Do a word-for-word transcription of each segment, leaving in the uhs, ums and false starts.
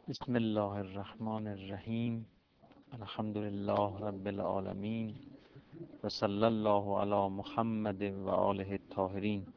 بسم الله الرحمن الرحیم. الحمد لله رب العالمین و صلی الله علی محمد و آله الطاهرین.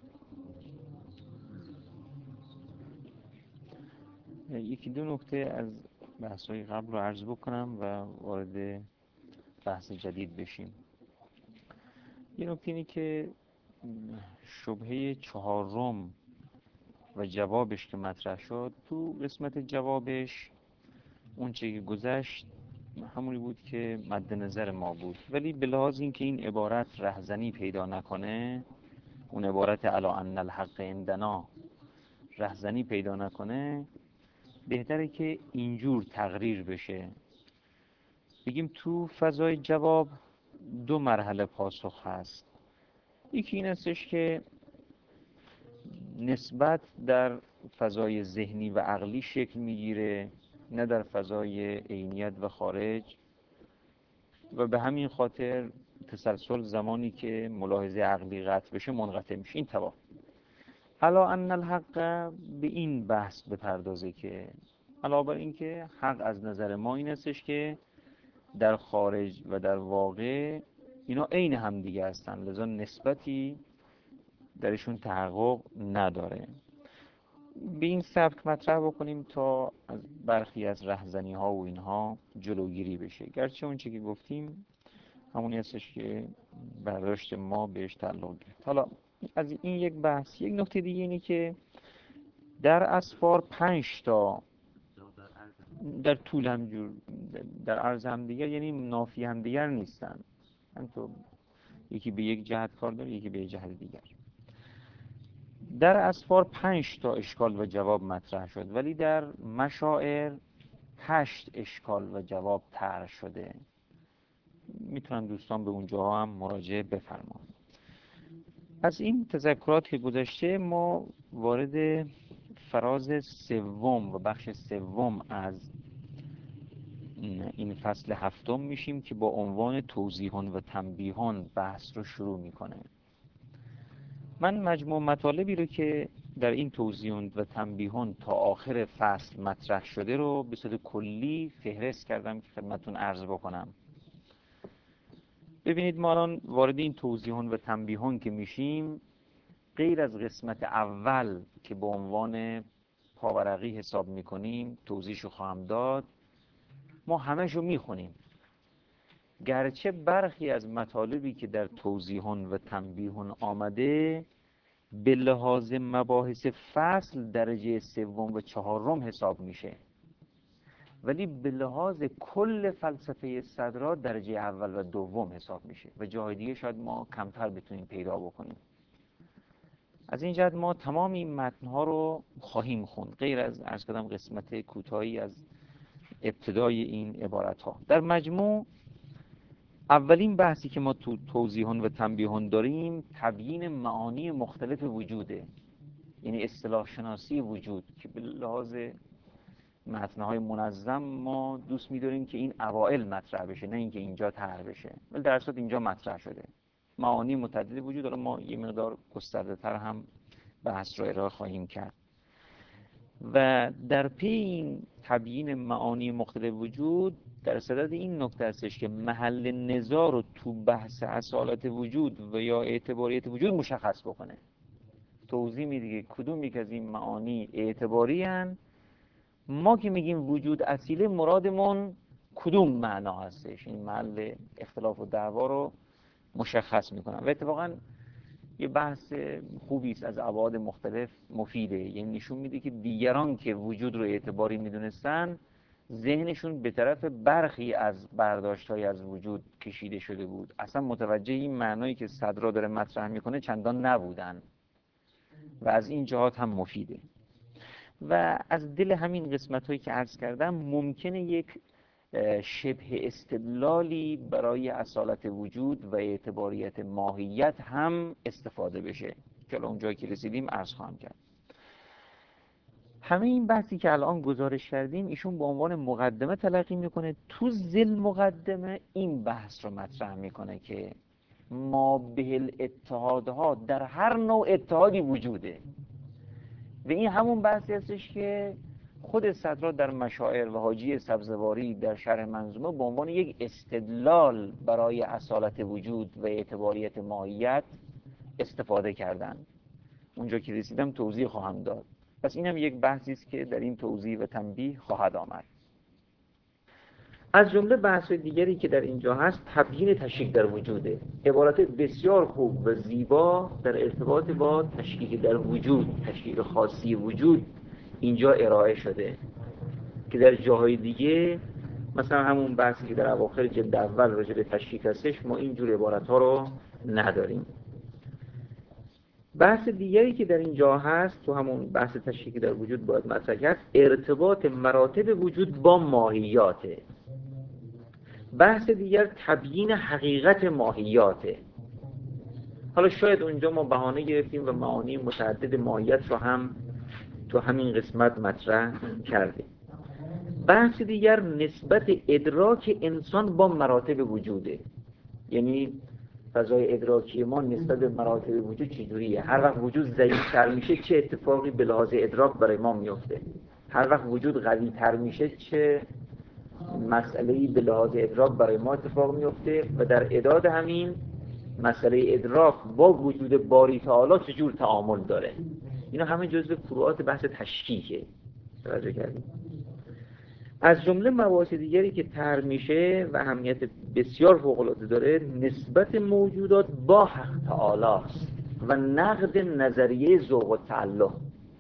یکی دو نکته از بحث‌های قبل رو عرض بکنم و وارد بحث جدید بشیم. یه نکته اینه که شبهه چهارم و جوابش که مطرح شد، تو قسمت جوابش اون چه که گذشت همونی بود که مد نظر ما بود، ولی به لحاظ اینکه این عبارت رهزنی پیدا نکنه، اون عبارت الا ان الحق عندنا رهزنی پیدا نکنه، بهتره که اینجور تقریر بشه. بگیم تو فضای جواب دو مرحله پاسخ هست. یکی این هستش که نسبت در فضای ذهنی و عقلی شکل میگیره، نه در فضای عینیت و خارج، و به همین خاطر تسلسل زمانی که ملاحظه عقلی قطع بشه منقطع میشه. این تمام. الا ان الحق به این بحث بپردازه که علاوه بر این که حق از نظر ما این هستش که در خارج و در واقع اینا عین هم دیگه هستن، لذا نسبتی درشون تحقق نداره. به این سبک مطرح بکنیم تا از برخی از رهزنی ها و اینها جلوگیری بشه، گرچه اون چی که گفتیم همونی هستش که برداشت ما بهش تعلق گرفت. حالا از این یک بحث. یک نکته دیگه اینه که در اسفار پنج تا در طول همجور در عرض همدیگر، یعنی نافی همدیگر نیستن، همینطور یکی به یک جهت کار داره، یکی به یک جهت دیگر. در اسفار پنج تا اشکال و جواب مطرح شد، ولی در مشاعر هشت اشکال و جواب طرح شده. میتونن دوستان به اونجاها هم مراجعه بفرمایند. از این تذکرات که گذشته، ما وارد فراز سوم و بخش سوم از این فصل هفتم میشیم که با عنوان توضیحون و تنبیهون بحث رو شروع میکنه. من مجموع مطالبی رو که در این توضیحون و تنبیهون تا آخر فصل مطرح شده رو به صورت کلی فهرست کردم که خدمتتون عرض بکنم. ببینید، ما الان وارد این توضیحون و تنبیهون که میشیم، غیر از قسمت اول که به عنوان پاورقی حساب میکنیم، توضیحشو خواهم داد، ما همشو میخونیم. گرچه برخی از مطالبی که در توضیحون و تنبیهون آمده به لحاظ مباحث فصل درجه سوم و چهارم حساب میشه، ولی به لحاظ کل فلسفه صدرا درجه اول و دوم حساب میشه و جای دیگه شاید ما کمتر بتونیم پیدا بکنیم. از این جهت ما تمام این متنها رو خواهیم خوند، غیر از عرض کردم قسمت کوتاهی از ابتدای این عبارت ها. در مجموع اولین بحثی که ما تو توضیحون و تنبیهون داریم تبیین معانی مختلف وجوده، یعنی اصطلاح شناسی وجود، که به لحاظ متنهای منظم ما دوست می‌داریم که این اوائل مطرح بشه، نه اینکه اینجا طرح بشه، ولی در اصل اینجا مطرح شده. معانی متعدد وجود، حالا ما یه مقدار گسترده‌تر هم بحث رو ارائه خواهیم کرد. و در پی این تبیین معانی مختلف وجود، در صدد این نکته هستش که محل نظار رو تو بحث اصالت وجود و یا اعتباریت وجود مشخص بکنه. توضیح میده که کدوم یک از این معانی اعتباری هن. ما که میگیم وجود اصیله، مرادمون کدوم معنا هستش؟ این محل اختلاف و دعوا رو مشخص میکنن و اتفاقا یه بحث خوبی است، از ابعاد مختلف مفیده. یعنی نشون میده که دیگران که وجود رو اعتباری میدونستن، ذهنشون به طرف برخی از برداشت‌های از وجود کشیده شده بود، اصلا متوجه این معنایی که صدرا داره مطرح میکنه چندان نبودن و از این جهات هم مفیده. و از دل همین قسمت‌هایی که عرض کردم ممکنه یک شبه استدلالی برای اصالت وجود و اعتباریت ماهیت هم استفاده بشه که الان اونجایی که رسیدیم عرض خواهم کرد. همه این بحثی که الان گزارش کردیم ایشون به عنوان مقدمه تلقی میکنه. تو ذیل مقدمه این بحث رو مطرح میکنه که ما به الاتحادها در هر نوع اتحادی وجوده و این همون بحثی هستش که خود صدرا در مشاعر و حاجی سبزواری در شرح منظومه به عنوان یک استدلال برای اصالت وجود و اعتباریت ماهیت استفاده کردند. اونجا که رسیدم توضیح خواهم داد. پس این هم یک بحثی است که در این توضیح و تنبیه خواهد آمد. از جمله بحث دیگری که در اینجا هست تبیین تشکیک در وجوده. عبارت بسیار خوب و زیبا در ارتباط با تشکیک در وجود، تشکیک خاصی وجود اینجا ارائه شده که در جاهای دیگه مثلا همون بحثی که در اواخر جلد اول راجع به تشکیک هستش ما اینجور عبارت ها رو نداریم. بحث دیگری که در اینجا هست تو همون بحث تشکیک در وجود باید مطرح کرد ارتباط مراتب وجود با ماهیاته. بحث دیگر تبیین حقیقت ماهیاته. حالا شاید اونجا ما بهانه گرفتیم و معانی متعدد ماهیت رو هم تو همین قسمت مطرح کردیم. بحث دیگر نسبت ادراک انسان با مراتب وجوده، یعنی فضای ادراکی ما نسبت به مراتب وجود چجوریه. هر وقت وجود ضعیف‌تر میشه چه اتفاقی به لحاظ ادراک برای ما میفته، هر وقت وجود قوی‌تر میشه چه مسئله‌ای به لحاظ ادراک برای ما اتفاق میفته و در اعداد همین مسئله ادراک با وجود باری تعالی چجور تعامل داره. اینا همه جزء فروعات بحث تشکیکه. توجه کردید؟ از جمله مباحث دیگری که طرح میشه و اهمیت بسیار فوق‌العاده داره نسبت موجودات با حق تعالی است و نقد نظریه ذوق و تعلق.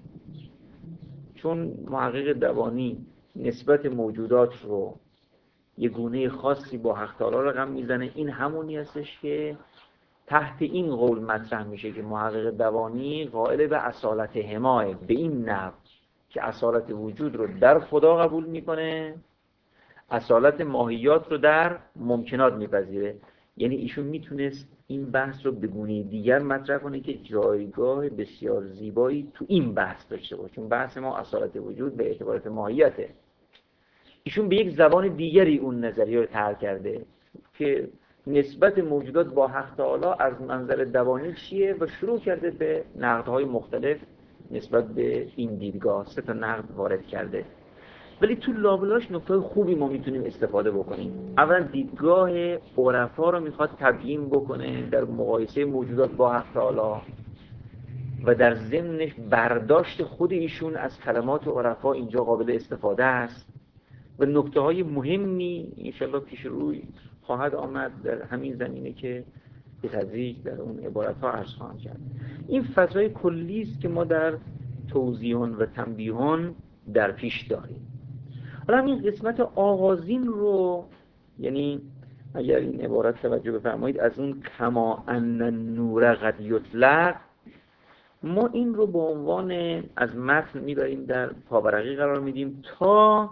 چون محقق دوانی نسبت موجودات رو یه گونه خاصی با حق تعالی رقم میزنه، این همونی هستش که تحت این قول مطرح میشه که محقق دوانی قائل به اصالت هماه، به این نحو که اصالت وجود رو در خدا قبول میکنه، اصالت ماهیات رو در ممکنات میپذیره. یعنی ایشون میتونست این بحث رو به گونه دیگر مطرح کنه که جایگاه بسیار زیبایی تو این بحث داشته باشه، چون بحث ما اصالت وجود به اعتبارات ماهیته. ایشون به یک زبان دیگری اون نظریه رو طرح کرده که نسبت موجودات با حق تعالی از منظر دوانی چیه و شروع کرده به نقدهای مختلف نسبت به این دیدگاه. سه تا نقد وارد کرده، ولی تو لابلاش نکته خوبی ما میتونیم استفاده بکنیم. اولا دیدگاه عرفا رو میخواد تبیین بکنه در مقایسه موجودات با حق تعالی و در ضمنش برداشت خود ایشون از کلمات عرفا اینجا قابل استفاده است و نکته های مهمی انشالله پیش روی خواهد آمد در همین زمینه که به تدریج در اون عبارت ها عرض خواهم کرد. این فضای کلی است که ما در توضیحون و تنبیهون در پیش داریم. حالا این قسمت آغازین رو، یعنی اگر این عبارت توجه بفرمایید از اون کما ان النور قد یطلق، ما این رو به عنوان از متن میبریم در پاورقی قرار میدیم تا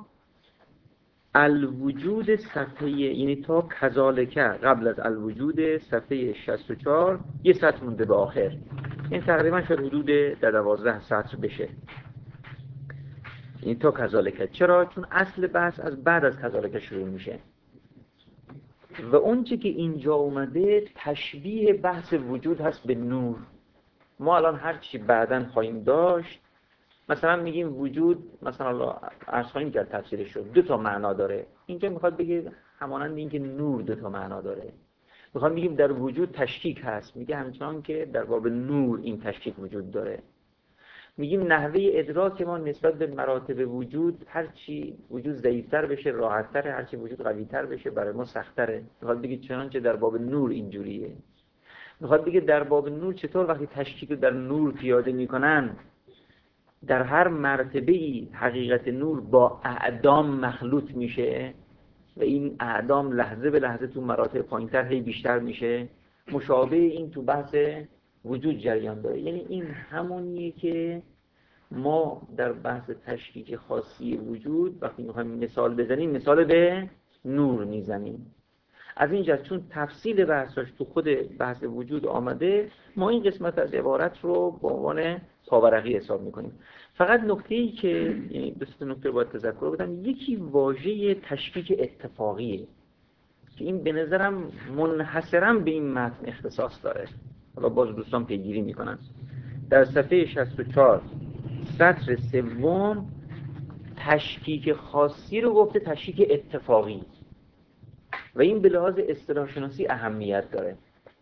الوجود صفحه، یعنی تا کذالک قبل از الوجود صفحه شصت و چهار یه سطر مونده به آخر. این تقریبا شد حدود در دوازده سطر بشه. این تا کذالک. چرا؟ چون اصل بحث از بعد از کذالک شروع میشه و اون چه که اینجا اومده تشبیه بحث وجود هست به نور. ما الان هر چی بعداً خواهیم داشت، مثلا میگیم وجود، مثلا عرض خواهیم کرد تفسیرش شد دو تا معنا داره. اینجا میخواد بگه همانند این که نور دو تا معنا داره. میخوام بگیم در وجود تشکیک هست، میگه همچنان که در باب نور این تشکیک وجود داره. میگیم نحوه ادراک ما نسبت به مراتب وجود، هرچی وجود ضعیف‌تر بشه راحت‌تره، هرچی وجود قوی‌تر بشه برای ما سخت‌تره. میخواد بگه چنانچه در باب نور اینجوریه. میخواد بگه در باب نور چطور وقتی تشکیک رو در نور پیاده میکنن، در هر مرتبه‌ای حقیقت نور با اعدام مخلوط میشه و این اعدام لحظه به لحظه تو مراتب پایین‌تر هی بیشتر میشه. مشابه این تو بحث وجود جریان داره. یعنی این همونیه که ما در بحث تشکیک خاصی وجود وقتی میخوایم مثال بزنیم مثال به نور میزنیم. از این جهت چون تفصیل بحثش تو خود بحث وجود آمده، ما این قسمت از عبارت رو به عنوان پاورقی حساب میکنیم. فقط نکته‌ای که یعنی دو سه نکته رو باید تذکر بدم. یکی واژه تشکیک اتفاقیه که این به نظرم منحصراً به این متن اختصاص داره. حالا باز دوستان پیگیری میکنن. در صفحه شصت و چهار سطر سوم تشکیک خاصی رو گفته تشکیک اتفاقی و این به لحاظ اصطلاح شناسی اهمیت داره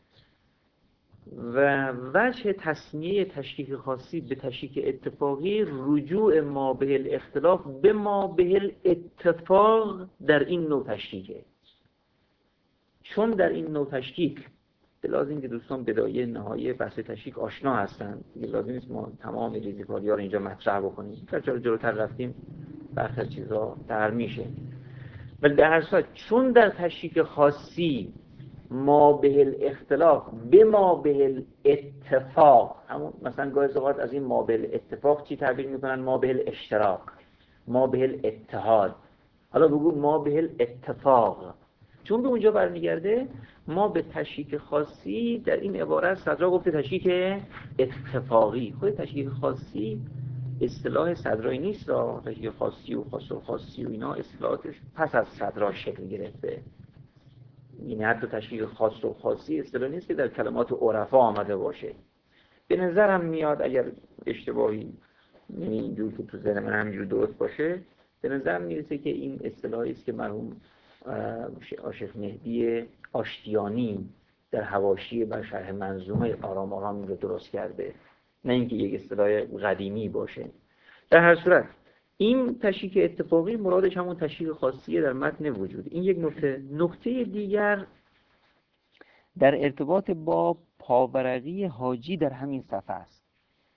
و وجه تسمیه تشکیک خاصی به تشکیک اتفاقی رجوع ما به الاختلاف به ما به الاتفاق در این نوع تشکیکه. چون در این نوع تشکیک به لازم اینکه دوستان بدایه نهایی بحث تشکیک آشنا هستن، دیگه لازم نیست ما تمام ریزیکاری ها رو اینجا مطرح بکنیم، هر جا جلوتر رفتیم برخی از چیزها تر میشه. ولی در هر صورت چون در تشکیک خاصی ما به الاختلاف به ما به الاتفاق، همون مثلا گاهی اوقات از این ما به الاتفاق چی تعبیر میکنن؟ ما به الاشتراک، ما به الاتحاد. حالا بگو ما به الاتفاق، چون به اونجا برمیگرده ما به تشکیک خاصی در این عبارت صدرا گفته تشکیک اتفاقی. خود تشکیک خاصی اصطلاح صدرایی نیست را، تشکیک خاصی و خاص و خاصی و اینا اصطلاحاتش پس از صدرا شکل گرفته. این حتی تشکیک خاص و خاصی اصطلاح نیست که در کلمات عرفا آمده باشه. به نظرم میاد اگر اشتباهی یعنی اینجور که تو ذهن من همینجور درست باشه، به نظرم میرسه که این اصطلاحی است که مرحوم شیخ مهدی آشتیانی در حواشی بر شرح منظومه آرام آرام رو درست کرده، نه اینکه یک اصطلاح قدیمی باشه. در هر صورت این تشکیک اتفاقی مرادش همون تشکیک خاصیه در متن وجود. این یک نکته. نکته دیگر در ارتباط با پاورقی حاجی در همین صفحه است.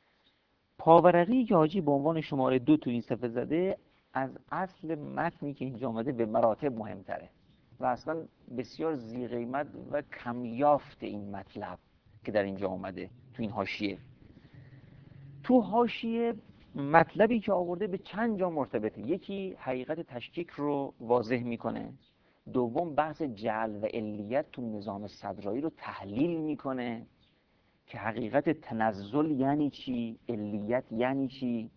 پاورقی که حاجی به عنوان شماره دو تو این صفحه زده از اصل متنی که اینجا آمده به مراتب مهمتره و اصلا بسیار ذی قیمت و کمیافت این مطلب که در اینجا آمده تو این حاشیه. تو حاشیه مطلبی که آورده به چند جا مرتبطه. یکی حقیقت تشکیک رو واضح میکنه، دوم بحث جعل و علیت تو نظام صدرایی رو تحلیل میکنه که حقیقت تنزل یعنی چی، علیت یعنی چی،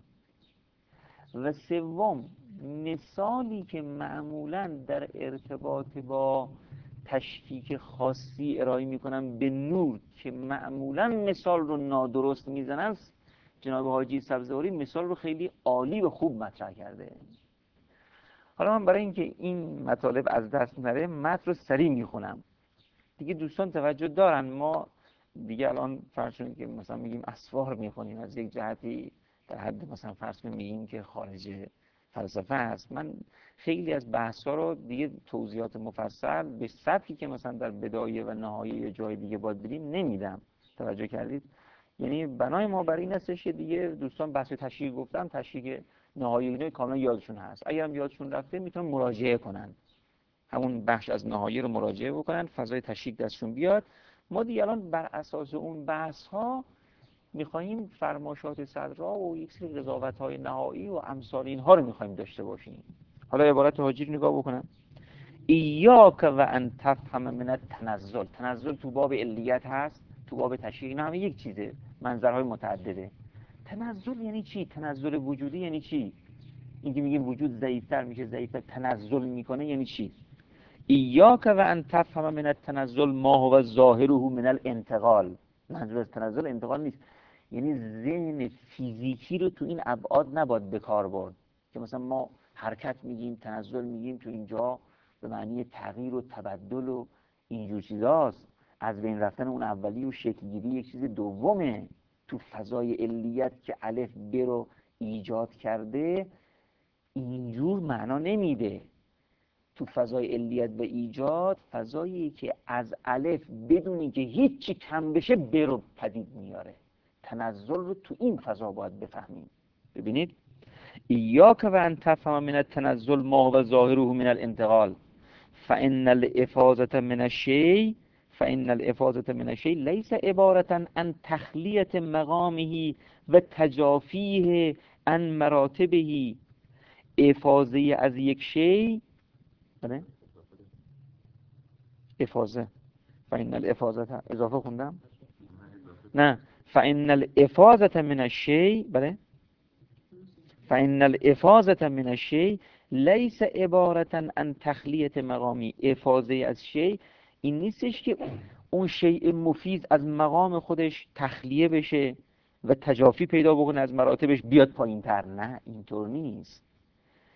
و سوم مثالی که معمولاً در ارتباط با تشکیک خاصی ارائه میکنن به نور که معمولاً مثال رو نادرست میزنن، جناب حاجی سبزواری مثال رو خیلی عالی و خوب مطرح کرده. حالا من برای اینکه این مطالب از دست نره متن رو سریع میخونم دیگه. دوستان توجه دارن ما دیگه الان فرض کنید که مثلا میگیم اسفار میخونیم از یک جهتی در حد مثلا فرض کنید میگیم که خارج فلسفه است. من خیلی از بحثا رو دیگه توضیحات مفصل به سطحی که مثلا در بدایه و نهایه یا جای دیگه باید بریم نمیدم. توجه کردید؟ یعنی بنای ما برای این هستش که دیگه دوستان بحث تشکیک گفتم، تشکیک نهایی اینا کاملا یادشون هست. اگرم یادشون رفته میتونن مراجعه کنن، همون بخش از نهایی رو مراجعه بکنن، فضای تشکیک دستشون بیاد. ما دیگه الان بر اساس اون بحث ها میخواییم فرماشات صدرا و یک سری قضاوت های نهایی و امثال اینها رو میخواییم داشته باشیم. حالا عبارت حاجی رو نگاه بکنم. ایاک و ان تفهم من التنزل. تنزل تو باب علیت هست، تو باب تشکیک، اینا همه یک چیزه، منظرهای متعدده. تنزل یعنی چی؟ تنزل وجودی یعنی چی؟ اینکه میگیم وجود ضعیفتر میشه، ضعیفتر تنزل میکنه یعنی چی؟ ایاک و ان تفهم من التنزل ما هو ظاهره من الانتقال. منظور از تنزل انتقال نیست، یعنی ذهن فیزیکی رو تو این ابعاد نباید به کار برد که مثلا ما حرکت میگیم، تنزل میگیم، تو اینجا به معنی تغییر و تبدل و اینجور چیزاست. از بین رفتن اون اولی و شکلگیری یک چیز دومه. تو فضای علیت که الف ب رو ایجاد کرده اینجور معنا نمیده. تو فضای علیت و ایجاد فضایی که از الف بدونی که هیچی کم بشه ب رو پدید میاره. تنزل رو تو این فضا باید بفهمیم. ببینید ایاک و ان تفهم من التنزل ما هو ظاهره من الانتقال فان الافاضه من الشیء فان الافاضه من الشیء ليس عباره عن تخلیه مقامه و تجافیه عن مراتبه. افاضه از یک شی، بله افاضه، فان الافاضه اضافه خوندم، نه فان الافاضه من الشیء، بله فإن الافاضة من الشیء لیس عبارة عن تخلیة مقامی. افاضه از شیء این نیستش که اون شیء مفیض از مقام خودش تخلیه بشه و تجافی پیدا بکنه از مراتبش بیاد پایین تر، نه اینطور نیست.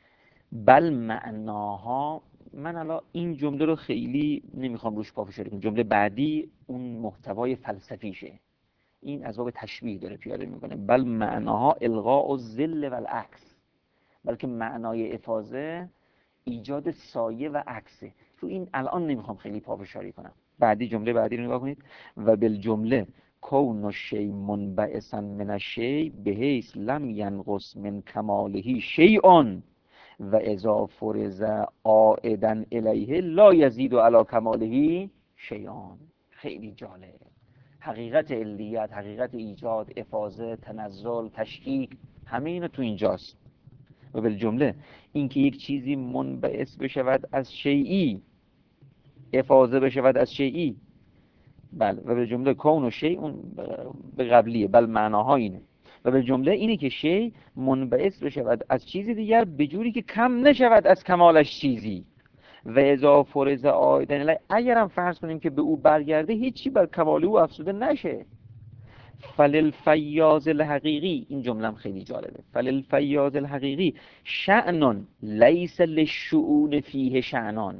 بل معناها، من الان این جمله رو خیلی نمیخوام روش پافشاری کنم، جمله بعدی اون محتوای فلسفیشه، این از باب تشبیه داره پیاده میکنه. بل معناها الغاء الظل و العکس، بلکه معنای افاضه ایجاد سایه و عکسه. رو این الان نمیخوام خیلی پافشاری کنم. بعدی جمله بعدی رو نگاه کنید. و بالجمله کون الشیء منبعثا من الشیء بحیث لم ینقص من کماله شیء و اذا فرض عائدا الیه لا یزید علی کماله شیئا. خیلی جالب. حقیقت علیت، حقیقت ایجاد، افاضه، تنزل، تشکیک، همه اینا تو اینجاست. و بالجمله اینکه یک چیزی منبعث بشود از شیئی، افاضه بشود از شیئی، بله. و به جمله کون و شیء اون به قبلیه، بل معناها اینه. و به جمله اینه که شیء منبعث بشود از چیزی دیگر به جوری که کم نشود از کمالش چیزی. و اذا فرض عائدا الیه، اگرم فرض کنیم که به او برگرده هیچی بر کمال او افزوده نشه. فللفیاض الحقیقی، این جمله هم خیلی جالبه، فللفیاض الحقیقی شأن لیس للشؤون فیه شأنان.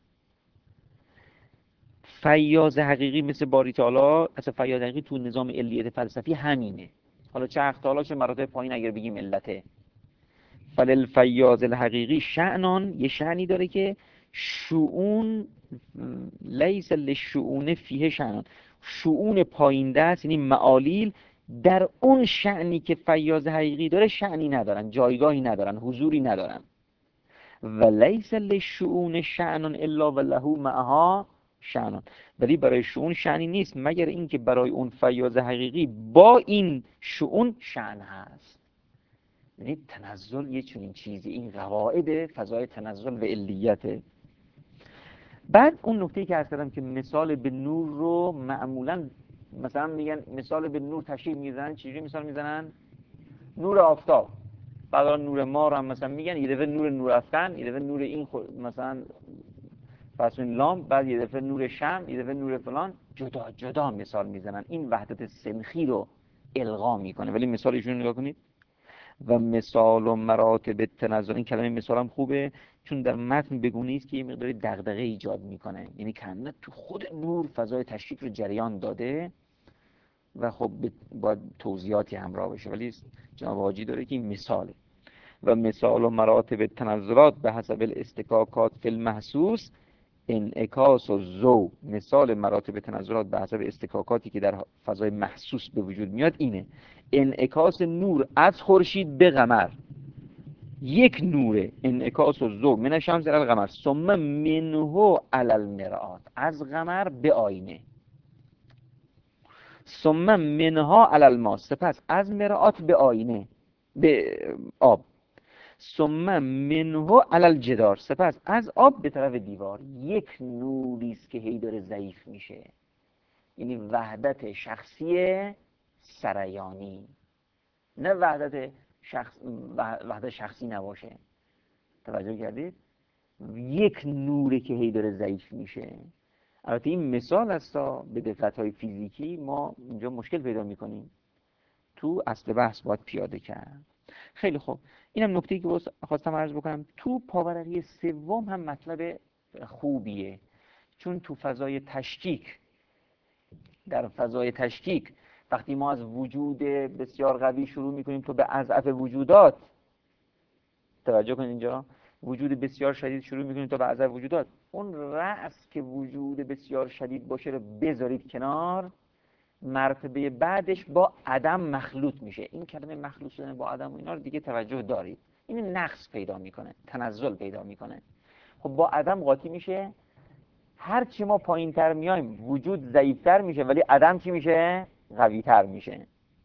فیاض حقیقی مثل باری تعالی، اصلا فیاض حقیقی تو نظام علیت فلسفی همینه، حالا چه اختالا چه مراتب پایین اگر بگیم علته. فللفیاض الحقیقی شأنان، یه شأنی داره که شؤون لیس للشؤون فیه شأنان، شؤون پایین دست یعنی معالیل در اون شأنی که فیاض حقیقی داره شأنی ندارن، جایگاهی ندارن، حضوری ندارن. و لیس للشؤون شأن الا وله معها شأنان، ولی برای شؤون شأنی نیست مگر اینکه برای اون فیاض حقیقی با این شؤون شأن هست. یعنی تنزل یه چنین چیزی، این قواعد فضای تنزل و علیته. بعد اون نکته‌ای که عرض کردم که مثال به نور رو معمولا مثلا میگن مثال به نور تشریح میزنن، چجوری مثال میزنن؟ نور آفتاب. بعد نور ما رو هم مثلا میگن یه دفعه نور نور افکن، یه دفعه نور این خود مثلا پس این لامپ، بعد یه دفعه نور شمع، یه دفعه نور فلان، جدا جدا مثال میزنن. این وحدت سنخی رو الغا میکنه. ولی مثال ایشون نگاه کنید. و مثال و مراتب تنزل، این کلمه مثال هم خوبه چون در متن بگونه است که یه مقداری دغدغه ایجاد میکنه، یعنی کنه تو خود نور فضای تشکیک رو جریان داده و خب با توضیحاتی همراه بشه، ولی جناب حاجی داره که این مثاله. و مثال و مراتب تنزلات به حسب الاستکاکات فی المحسوس انعکاس و ضوء. مثال مراتب تنزلات به حسب استکاکاتی که در فضای محسوس به وجود میاد اینه: انعکاس نور از خورشید به قمر، یک نوره، انعکاس و ضوء من الشمس الی القمر ثم منه علی المرآت، از قمر به آینه، ثم منها علی الماء، سپس از مرآت به آینه به آب، ثم منه علی الجدار، سپس از آب به طرف دیوار. یک نوری است که هی داره ضعیف میشه، یعنی وحدت شخصی سریانی، نه وحدت شخص وحدت شخصی نباشه. توجه کردید؟ یک نوری که هی داره ضعیف میشه. البته این مثال است تا به دقت‌های فیزیکی ما اینجا مشکل پیدا میکنیم، تو اصل بحث باید پیاده کرد. خیلی خوب، اینم نکته‌ای که خواستم عرض بکنم. تو پاورقی سوم هم مطلب خوبیه، چون تو فضای تشکیک، در فضای تشکیک وقتی ما از وجود بسیار قوی شروع میکنیم تو به اضعف وجودات، توجه کنید اینجا، وجود بسیار شدید شروع میکنیم تو به اضعف وجودات، اون رأس که وجود بسیار شدید باشه رو بذارید کنار، مرتبه بعدش با عدم مخلوط میشه. این کلمه مخلوط شدن با عدم و اینا رو دیگه توجه دارید، این نقص پیدا میکنه، تنزل پیدا میکنه. خب با عدم قاطی میشه، هر چی ما پایین تر میایم وجود ضعیفتر میشه ولی عدم چی میشه؟ قوی تر میشه.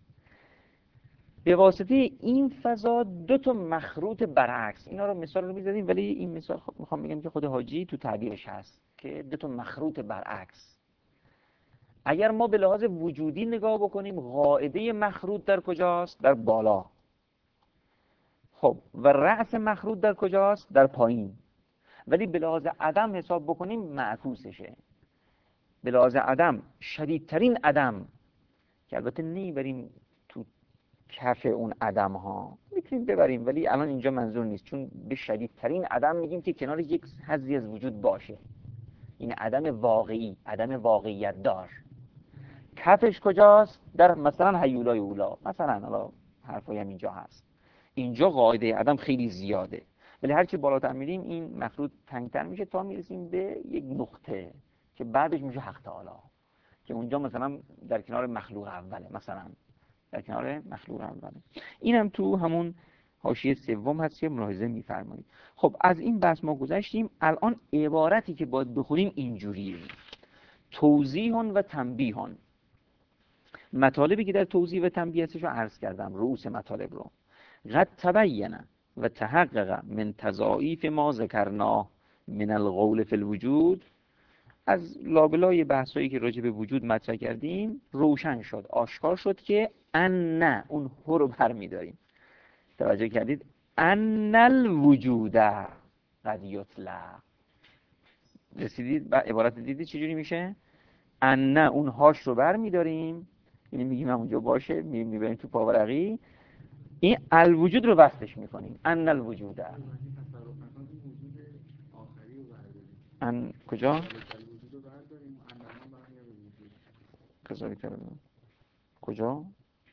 به واسطه این فضا دو تا مخروط برعکس، اینا رو مثال رو میزدیم ولی این مثال خب میخوام بگم که خود حاجی تو تعبیرش هست که دو تا مخروط برعکس. اگر ما به لحاظ وجودی نگاه بکنیم قاعده مخروط در کجاست؟ در بالا. خب و رأس مخروط در کجاست؟ در پایین. ولی به لحاظ عدم حساب بکنیم معکوسشه. به لحاظ عدم شدیدترین عدم که البته نمیبریم تو کف اون عدم ها، میتونیم ببریم، ولی الان اینجا منظور نیست، چون به شدیدترین عدم میگیم که کنار یک حظی از وجود باشه. این عدم واقعی، عدم واقعیت دار. کفش کجاست؟ در مثلا هیولای اولا، مثلا حالا حرفای هم اینجا هست. اینجا قاعده عدم خیلی زیاده، ولی هرچی بالاتر میریم این مخلوط تنگتر میشه تا میرسیم به یک نقطه که بعدش میشه حق تعالی، که اونجا مثلا در کنار مخلوق اوله، مثلا در کنار مخلوق اوله. این هم تو همون حاشیه سوم هست که ملاحظه میفرمایید. خب از این بحث ما گذشتیم. الان عبارتی که باید بخونیم اینجوریه: توضیح و تنبیه. مطالبی که در توضیح و تنبیه هستش رو عرض کردم، رؤوس مطالب رو. قد تبین و تحقق من تضاعیف ما ذکرنا من القول فی الوجود. از لابلای بحثایی که راجع به وجود مطرح کردیم روشن شد، آشکار شد که ان، نه اون هو رو برمی‌داریم. توجه کردید؟ ان الوجود قد یطلق. رسیدید به عبارت؟ دیدید چجوری میشه؟ ان، اون هاش رو برمی‌داریم، یعنی میگیم همونجا باشه، میبریم تو پاورقی، این الوجود رو بستش میکنیم. ان الوجود. ان کجا؟ کذالک کجا؟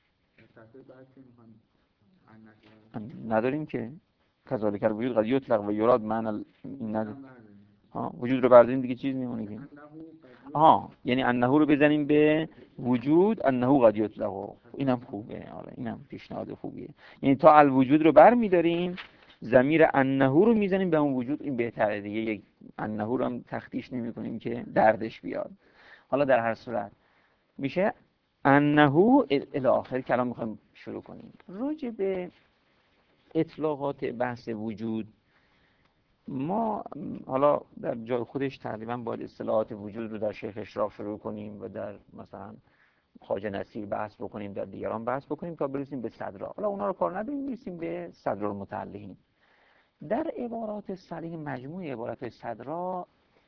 نداریم که کذالک الوجود قد یطلق و یراد معنی این نداریم. ها وجود رو برداریم دیگه چیز میمونه که آها، یعنی انه رو بزنیم به وجود، انه قد یطلق. اینم خوبه، آره اینم پیشنهاد خوبیه. یعنی تا الوجود رو برمی‌داریم، ضمیر انه رو میزنیم به اون وجود، این بهتره دیگه. یک انه رو هم تختیش نمی‌کنیم که دردش بیاد. حالا در هر صورت میشه انه الی آخر کلام. می‌خوایم شروع کنیم راجع به اطلاقات بحث وجود. ما حالا در جای خودش تقریبا باید اصطلاحات وجود رو در شیخ اشراق شروع کنیم و در مثلا خواجه نصیر بحث بکنیم، در دیگران بحث بکنیم تا برسیم به صدرا. حالا اونا رو کار نداریم، میرسیم به صدرالمتعلقین. در عبارات صریح، مجموع عبارات صدرا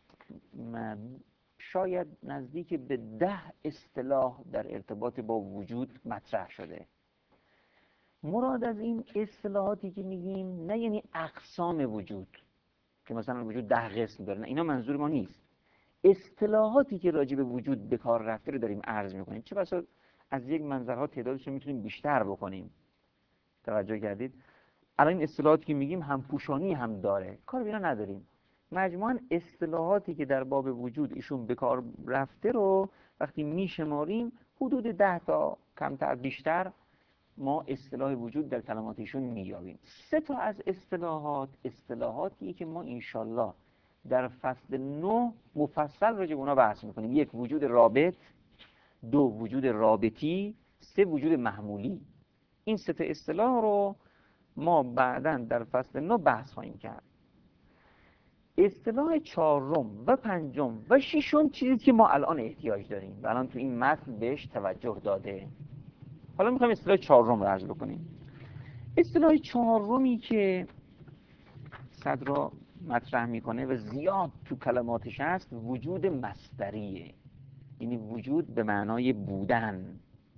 شاید نزدیک به ده اصطلاح در ارتباط با وجود مطرح شده. مراد از این اصطلاحاتی که میگیم نه یعنی اقسام وجود که مثلا وجود ده قسم داره، نه اینا منظور ما نیست. اصطلاحاتی که راجع به وجود به کار رفته رو داریم عرض میکنیم. چه بسا از یک منظرها تعدادش رو میتونیم بیشتر بکنیم. توجه کردید؟ الان این اصطلاحاتی که میگیم هم پوشانی هم داره، کار به اینا نداریم. مجموعاً اصطلاحاتی که در باب وجود ایشون به کار رفته رو وقتی میشماریم حدود ده تا، کمتر بیشتر، ما اصطلاح وجود در کلمات ایشون مییابیم. سه تا از اصطلاحات اصطلاحاتی که ما انشالله در فصل نه مفصل راجع به اونا بحث میکنیم. یک، وجود رابط، دو، وجود رابطی، سه، وجود محمولی. این سه تا اصطلاح رو ما بعداً در فصل نه بحث خواهیم کرد. اصطلاح چهارم و پنجم و ششم چیزی که ما الان احتیاج داریم و الان تو این متن بهش توجه داده. حالا میخوایم اصطلاح چهارم رو عرض بکنیم. اصطلاح چهارمی که صدرا مطرح میکنه و زیاد تو کلماتش هست وجود مصدریه، یعنی وجود به معنای بودن.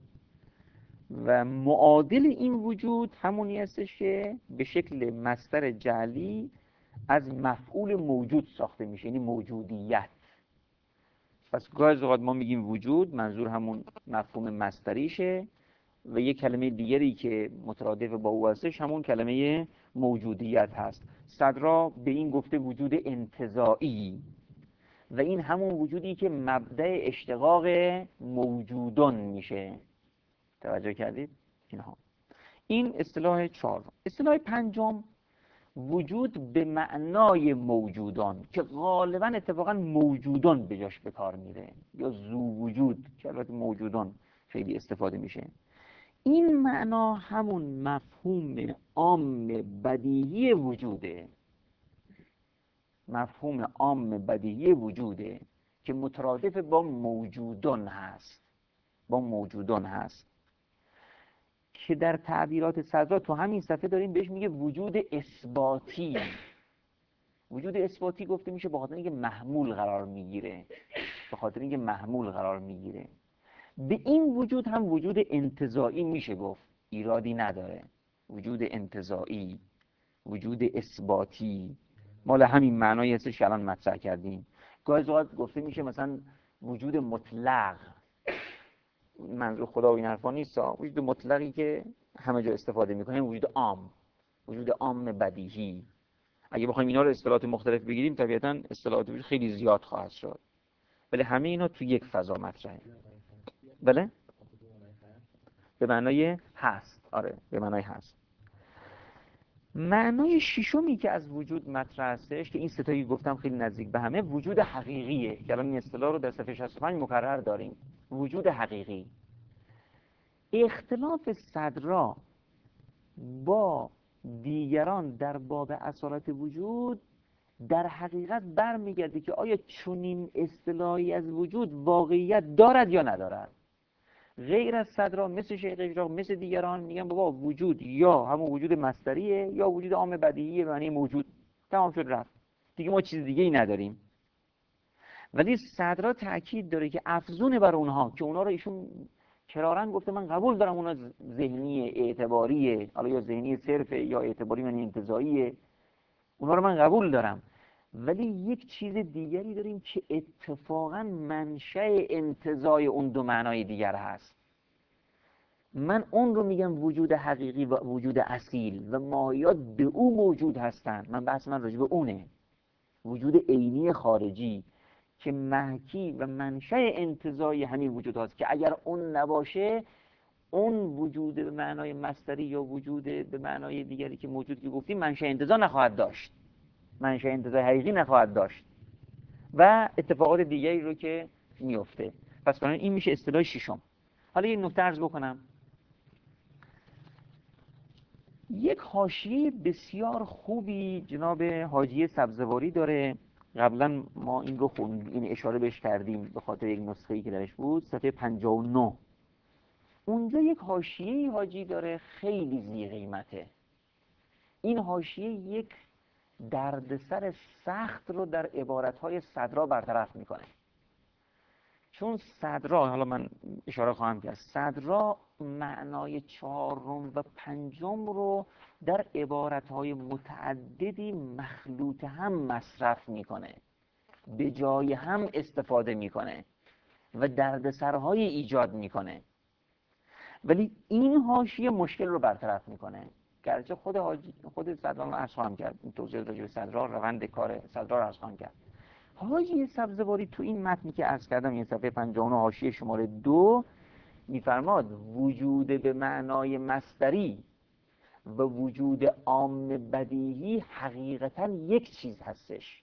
و معادل این وجود همونی هستش که به شکل مصدر جعلی از مفعول موجود ساخته میشه، یعنی موجودیت. پس گاهی اوقات ما میگیم وجود، منظور همون مفهوم مصدریشه، و یک کلمه دیگری که مترادف با او هستش همون کلمه موجودیت هست. صدرا به این گفته وجود انتزاعی، و این همون وجودی که مبدأ اشتقاق موجودان میشه. توجه کردید؟ اینها. این اصطلاح چهارم. اصطلاح پنجم وجود به معنای موجودان که غالبا اتفاقا موجودان به جاش به کار میره، یا ذو وجود که البته موجودان خیلی استفاده میشه. این معنا همون مفهوم عام بدیهی وجوده، مفهوم عام بدیهی وجوده که مترادف با موجودان هست، با موجودان هست که در تعبیرات صدرا تو همین صفحه داریم بهش میگه وجود اثباتی. وجود اثباتی گفته میشه به خاطر اینکه محمول قرار میگیره، به خاطر اینکه محمول قرار میگیره. به این وجود هم وجود انتزاعی میشه گفت، ایرادی نداره. وجود انتزاعی، وجود اثباتی، مال همین معنایی هستش که الان مطرح کردیم. گاهی اوقات گفته میشه مثلا وجود مطلق، منظور خدا و این حرفا نیست، وجود مطلقی که همه جا استفاده میکنیم، وجود عام، وجود عام بدیهی. اگه بخوایم اینا رو اصطلاحات مختلف بگیریم طبیعتاً اصطلاحات وجود خیلی زیاد خواهد شد، ولی همه اینا تو یک فضا مطرحه. بله؟ به معنای هست. آره به معنای هست. معنای ششمی که از وجود مطرح هستش که این ستایی گفتم خیلی نزدیک به همه، وجود حقیقیه که الان این اصطلاح رو در صفحه شصت و پنج مکرر داریم. وجود حقیقی. اختلاف صدرا با دیگران در باب اصالت وجود در حقیقت برمیگرده که آیا چنین اصطلاحی از وجود واقعیت دارد یا ندارد. غیر از صدرا مثل شیخ اشراق مثل دیگران میگن بابا وجود یا همون وجود مصدریه یا وجود عام بدیهیه، معنی موجود، تمام شد رفت دیگه، ما چیز دیگه ای نداریم. ولی صدرا تاکید داره که افزون بر اونها که اونها رو ایشون کرارن گفته من قبول دارم اونها ذهنی اعتباریه، حالا یا ذهنی صرفه یا اعتباری معنی انتزاعیه، اونها رو من قبول دارم، ولی یک چیز دیگری داریم که اتفاقا منشأ انتزاع اون دو معنای دیگر هست. من اون رو میگم وجود حقیقی و وجود اصیل و ماهیات به او موجود هستند. من بحث من راجع به اونه، وجود عینی خارجی که محکی و منشأ انتزاعی همین وجود هست که اگر اون نباشه اون وجود به معنای مصدری یا وجود به معنای دیگری که موجود که گفتیم منشأ انتزاع نخواهد داشت، منشأ انتزاع حقیقی نخواهد داشت و اتفاقات دیگری رو که میفته. پس بنابراین این میشه اصطلاح ششم. حالا یه نکته عرض بکنم. یک حاشیه بسیار خوبی جناب حاجی سبزواری داره، قبلا ما این رو خوند، این اشاره بهش کردیم به خاطر یک نسخه‌ای که درش بود، صفحه پنجاه و نه. اونجا یک حاشیه حاجی داره خیلی ذی قیمته. این حاشیه یک دردسر سخت رو در عبارت‌های صدرا برطرف میکنه. چون صدرا، حالا من اشاره خواهم کرد، صدرا معنای چهارم و پنجم رو در عبارت‌های متعددی مخلوط هم مصرف میکنه، به جای هم استفاده میکنه و دردسرهای ایجاد میکنه. ولی این حاشیه مشکل رو برطرف میکنه. گرچه خود حاجی خود صدرا رو عرض خواهم کرد، این توضیح راجع به صدرا، روند کار صدرا رو عرض خواهم کرد. حاجی سبزواری تو این متنی که عرض کردم، این صفحه پنجاه و نه حاشیه شماره دو، میفرماد وجود به معنای مصدری و وجود عام بدیهی حقیقتا یک چیز هستش،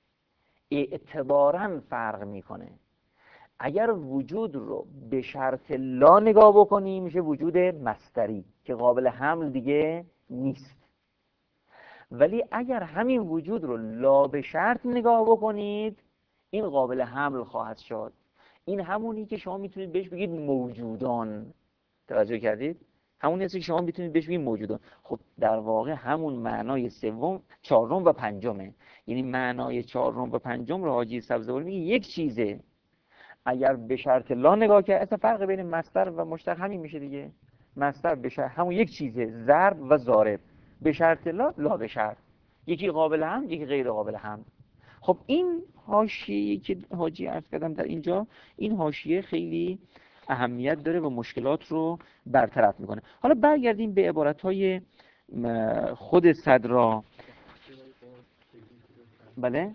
اعتباراً فرق میکنه. اگر وجود رو به شرط لا نگاه بکنیم میشه وجود مصدری که قابل حمل دیگه نیست. ولی اگر همین وجود رو لا به شرط نگاه بکنید این قابل حمل خواهد شد. این همونی که شما میتونید بهش بگید موجودان. توجه کردید؟ همونی هست که شما میتونید بهش بگید موجودان. خب در واقع همون معنای سوم، چهارم و پنجمه. یعنی معنای چهارم و پنجم رو حاجی سبزواری میگه یک چیزه. اگر به شرط لا نگاه کرد، اصلا فرق بین مصدر و مشتق همین میشه دیگه. مصدر به شرط همون یک چیزه، ضرب و ضارب. به شرط لا، لا به شرط. یکی قابل حمل، یکی غیر قابل حمل. خب این حاشیه‌ای که حاجی عرض کردم در اینجا، این حاشیه خیلی اهمیت داره و مشکلات رو برطرف میکنه. حالا برگردیم به عبارت‌های خود صدرا. بله؟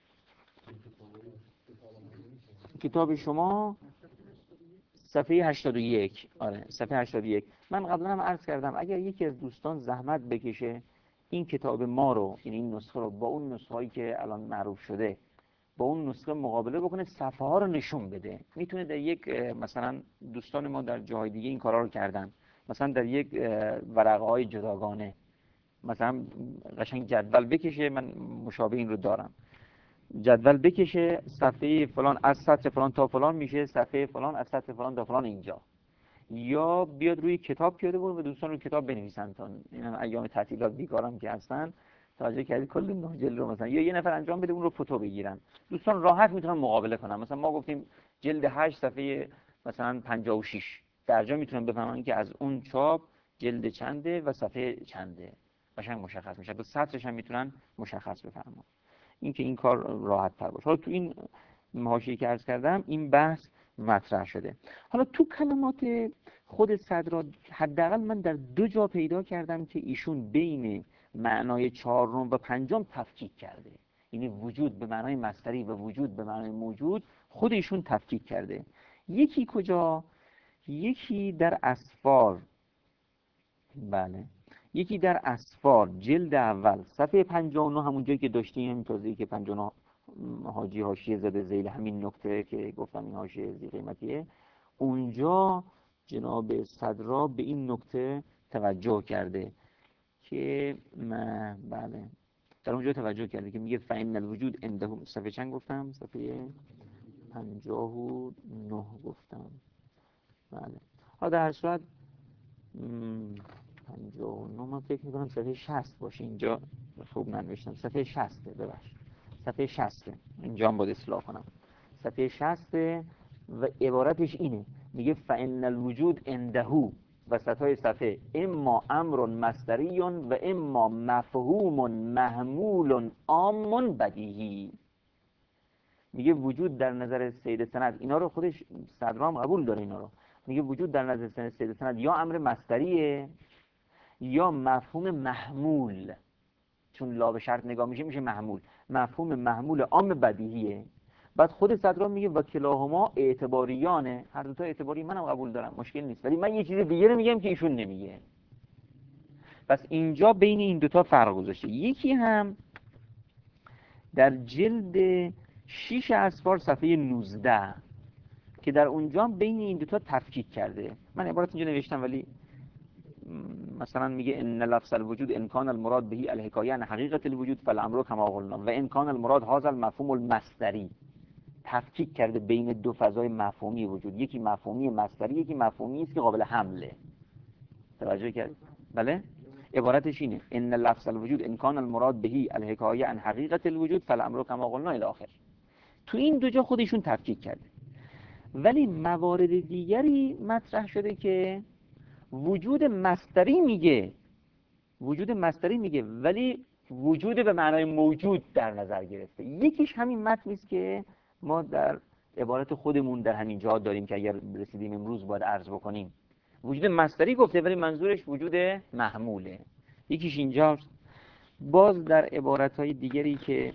کتاب شما صفحه هشتاد و یک. آره صفحه هشتاد و یک. من قبلا هم عرض کردم اگر یکی از دوستان زحمت بکشه این کتاب ما رو، یعنی این نسخه رو با اون نسخه هایی که الان معروف شده با اون نسخه مقابله بکنه، صفحه ها رو نشون بده. میتونه در یک مثلا دوستان ما در جاهای دیگه این کارا رو کردن، مثلا در یک ورقه های جداگانه مثلا قشنگ جدول بکشه، من مشابه این رو دارم، جدول بکشه صفحه فلان از سطر فلان تا فلان میشه صفحه فلان از سطر فلان تا فلان اینجا، یا بیاد روی کتاب پیاده برون و دوستان روی کتاب بنویسن. تا این هم ایام تعطیلات بیکارم که هستن، توجه کردید کلی ناجل رو مثلا یا یه نفر انجام بده اون رو فتو بگیرن، دوستان راحت میتونن مقابله کنن. مثلا ما گفتیم جلد هشت صفحه مثلا پنجاه و شش، درجا میتونن بفهمن که از اون چاپ جلد چنده و صفحه چنده، قشنگ مشخص میشه. تو سطرش هم میتونن مشخص بفرمان. این که این کار راحت تر باشه. حالا تو این حاشیه‌ای که عرض کردم این بحث مطرح شده. حالا تو کلمات خود صدرا حداقل من در دو جا پیدا کردم که ایشون بین معنای چهارم و پنجم تفکیک کرده. یعنی وجود به معنای مصدری و وجود به معنای موجود خود ایشون تفکیک کرده. یکی کجا؟ یکی در اسفار. بله، یکی در اسفار جلد اول صفحه پنجاه و نه، همون جایی که داشتیم، همین توضیحی که پنجاه و نه حاجی حاشیه زده ذیل همین نکته که گفتم این حاشیه ذی قیمتیه، اونجا جناب صدرا به این نکته توجه کرده که ما بله در اونجا توجه کرده که میگه فإن الوجود عنده، صفحه چند گفتم؟ صفحه پنجاه و نه گفتم. بله، ها در هر صورت پنجاه و نه من فکر میکنم صفحه شصت باشه، اینجا خوب ننوشتم، صفحه شصت ببخشید، صفحه شصت اینجا هم باید اصلاح کنم، صفحه شصت و عبارتش اینه، میگه فإن الوجود عنده، وسطای صفحه، اما امر مصدری و اما مفهوم محمول عام بدیهی. میگه وجود در نظر سید سند، اینا رو خودش صدرام قبول داره اینا رو، میگه وجود در نظر سید سند یا امر مصدریه یا مفهوم محمول، چون لا به شرط نگاه میشه میشه محمول، مفهوم محمول عام بدیهیه. بعد خود صدرام میگه و کلاهما اعتباریانه، هر دو تا اعتباری، منم قبول دارم مشکل نیست، ولی من یه چیز دیگه رو میگم که ایشون نمیگه. پس اینجا بین این دوتا فرق گذاشته. یکی هم در جلد شیش اسفار صفحه نوزده که در اونجا بین این دوتا تفکیک کرده. من عبارت اینجا نوشتم ولی مثلا میگه ان لفظ الوجود ان کان المراد به الحکایه عن حقیقت الوجود فالامر كما قلنا و ان کان المراد هذا المفهوم المصدری. تفکیک کرده بین دو فضای مفهومی وجود، یکی مفهومی مصدری، یکی مفهومی است که قابل حمله. توجه کرد؟ بله، عبارتش اینه ان لفظ الوجود ان کان المراد به الحکایه عن حقیقت الوجود فالامر كما قلنا الی آخر. تو این دو جا خودشون تفکیک کرده. ولی موارد دیگری مطرح شده که وجود مصدری میگه، وجود مصدری میگه ولی وجود به معنای موجود در نظر گرفته. یکیش همین متنی است که ما در عبارت خودمون در همین جا داریم که اگر رسیدیم امروز باید عرض بکنیم. وجود مصدری گفته ولی منظورش وجود محموله. یکیش اینجاست. باز در عبارت‌های دیگری که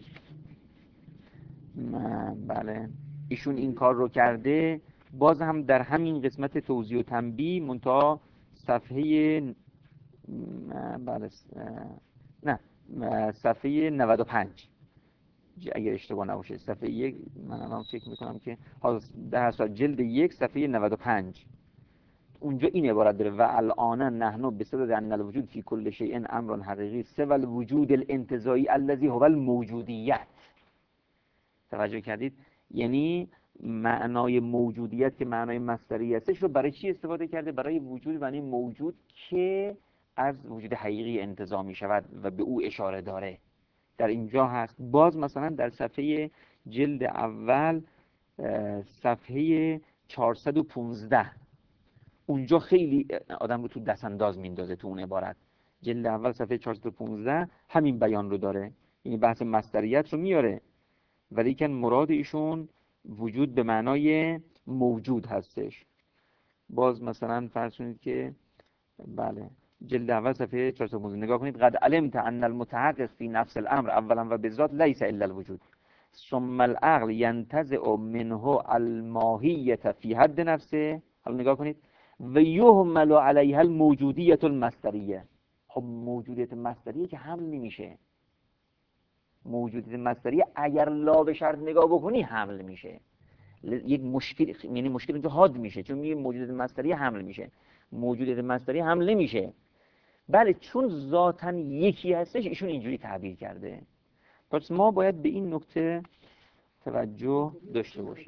بله ایشون این کار رو کرده، باز هم در همین قسمت توضیح و تنبیه منتها صفحه بله نه صفحه نود و پنج اگر اشتباه نباشه، صفحه یک، من الان فکر میکنم که در صورت جلد یک صفحه نود و پنج اونجا این عبارت داره و الان نحن بصدد ان الوجود فی کل شیء امر حقیقی سوى الوجود الانتزاعی الذی هو الموجودیت. توجه کردید؟ یعنی معنای موجودیت که معنای مصدری هستش رو برای چی استفاده کرده؟ برای وجود، یعنی موجود که از وجود حقیقی انتزاع می شود و به او اشاره داره. در اینجا هست. باز مثلا در صفحه جلد اول صفحه چهارصد و پانزده اونجا خیلی آدم رو تو دست انداز میندازه. تو اون عبارت جلد اول صفحه چهارصد و پانزده همین بیان رو داره، یعنی بحث مصدریت رو میاره ولی که مراد ایشون وجود به معنای موجود هستش. باز مثلا فرض کنید که بله جلد اول صفحه چهارصد و پانزده نگاه کنید. قد علمت ان المتحقق فی نفس الامر اولا و بذات لیس الا الوجود ثم العقل ينتزع منه الماهیه فی حد نفسه. حالا نگاه کنید و یهمل علیها الموجودیه المصدریه. خب موجودیت مصدریه که حمل نمیشه. موجودیت مصدری اگر لا به شرط نگاه بکنی حمل میشه. یک مشکل، یعنی مشکل اونجا حاد میشه، چون میگه موجودیت مصدری حمل میشه. موجودیت مصدری حمل نمیشه. بله چون ذاتاً یکی هستش ایشون اینجوری تعبیر کرده. پس ما باید به این نکته توجه داشته باشیم.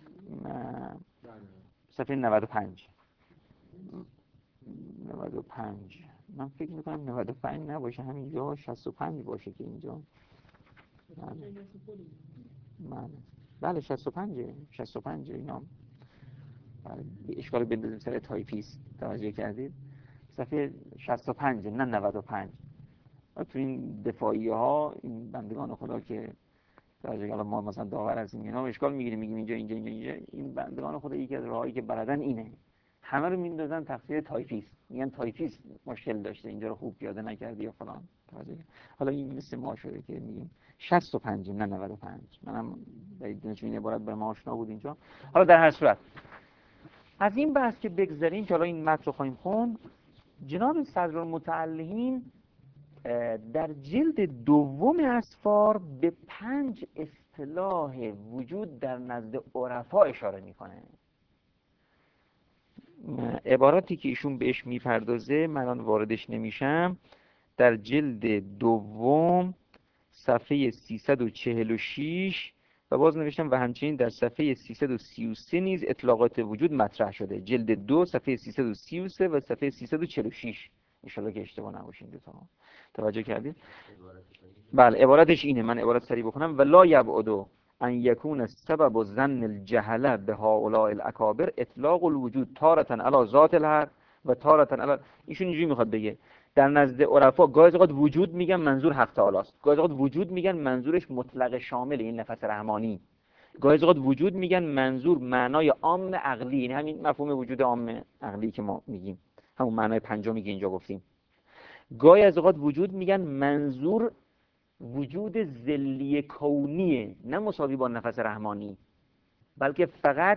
صفحه نود و پنج نود و پنج من فکر میکنم نود و پنج نباشه، همینجا شصت و پنج باشه که اینجا. بله بله بله شصت و پنج شصت و پنج اینا. بله اشکال بندازیم سر تایپیست. توجه کردید؟ صفحه شصت و پنج نه نود و پنج. تو این دفاعیه ها این بندگان خدا که درجه حالا ما مثلا داور هستیم اینا اشکال میگیریم، میگیم اینجا اینجا اینجا اینجا این بندگان خدا یکی از راهایی که بلدن اینه، همه رو میندازن تقصیر تایپیست، میگن تایپیست مشکل داشته اینجا رو خوب پیاده نکردی یا فلان. حالا این مثل ما شده که میگیم شصت و پنج نه نود و پنج. منم چون این عبارت به ما آشنا بود اینجا. حالا در هر صورت از این بحث که بگذریم که حالا این متن رو خواهیم خوند، جناب صدرالمتعلقین در جلد دوم اسفار به پنج اصطلاح وجود در نزد عرفا اشاره میکنه. عباراتی که ایشون بهش میپردازه من الان واردش نمیشم. در جلد دوم صفحه سیصد و چهل و شش و باز نوشتم و همچنین در صفحه سیصد و سی و سه نیز اطلاقات وجود مطرح شده. جلد دو صفحه سیصد و سی و سه و صفحه سیصد و چهل و شش. انشالله که اشتباه نباشین دو تا. توجه کردید؟ بله عبارتش اینه، من عبارت سریع بخونم. و لا یبعد ان یکون السبب و ظن الجهله به هؤلاء الاکابر اطلاق الوجود تارة علی ذات الحق و تارة علی. ایشون اینجوری میخواد بگه در نزد عرفا گاهی اوقات وجود میگن منظور حق تعالی است، گاهی اوقات وجود میگن منظورش مطلق شامل این نفس رحمانی، گاهی اوقات وجود میگن منظور معنای عام عقلی، یعنی همین مفهوم وجود عام عقلی که ما میگیم، همون معنای پنجمی که اینجا گفتیم. گاهی از اوقات وجود میگن منظور وجود ذلی کونیه، نه مساوی با نفس رحمانی، بلکه فقط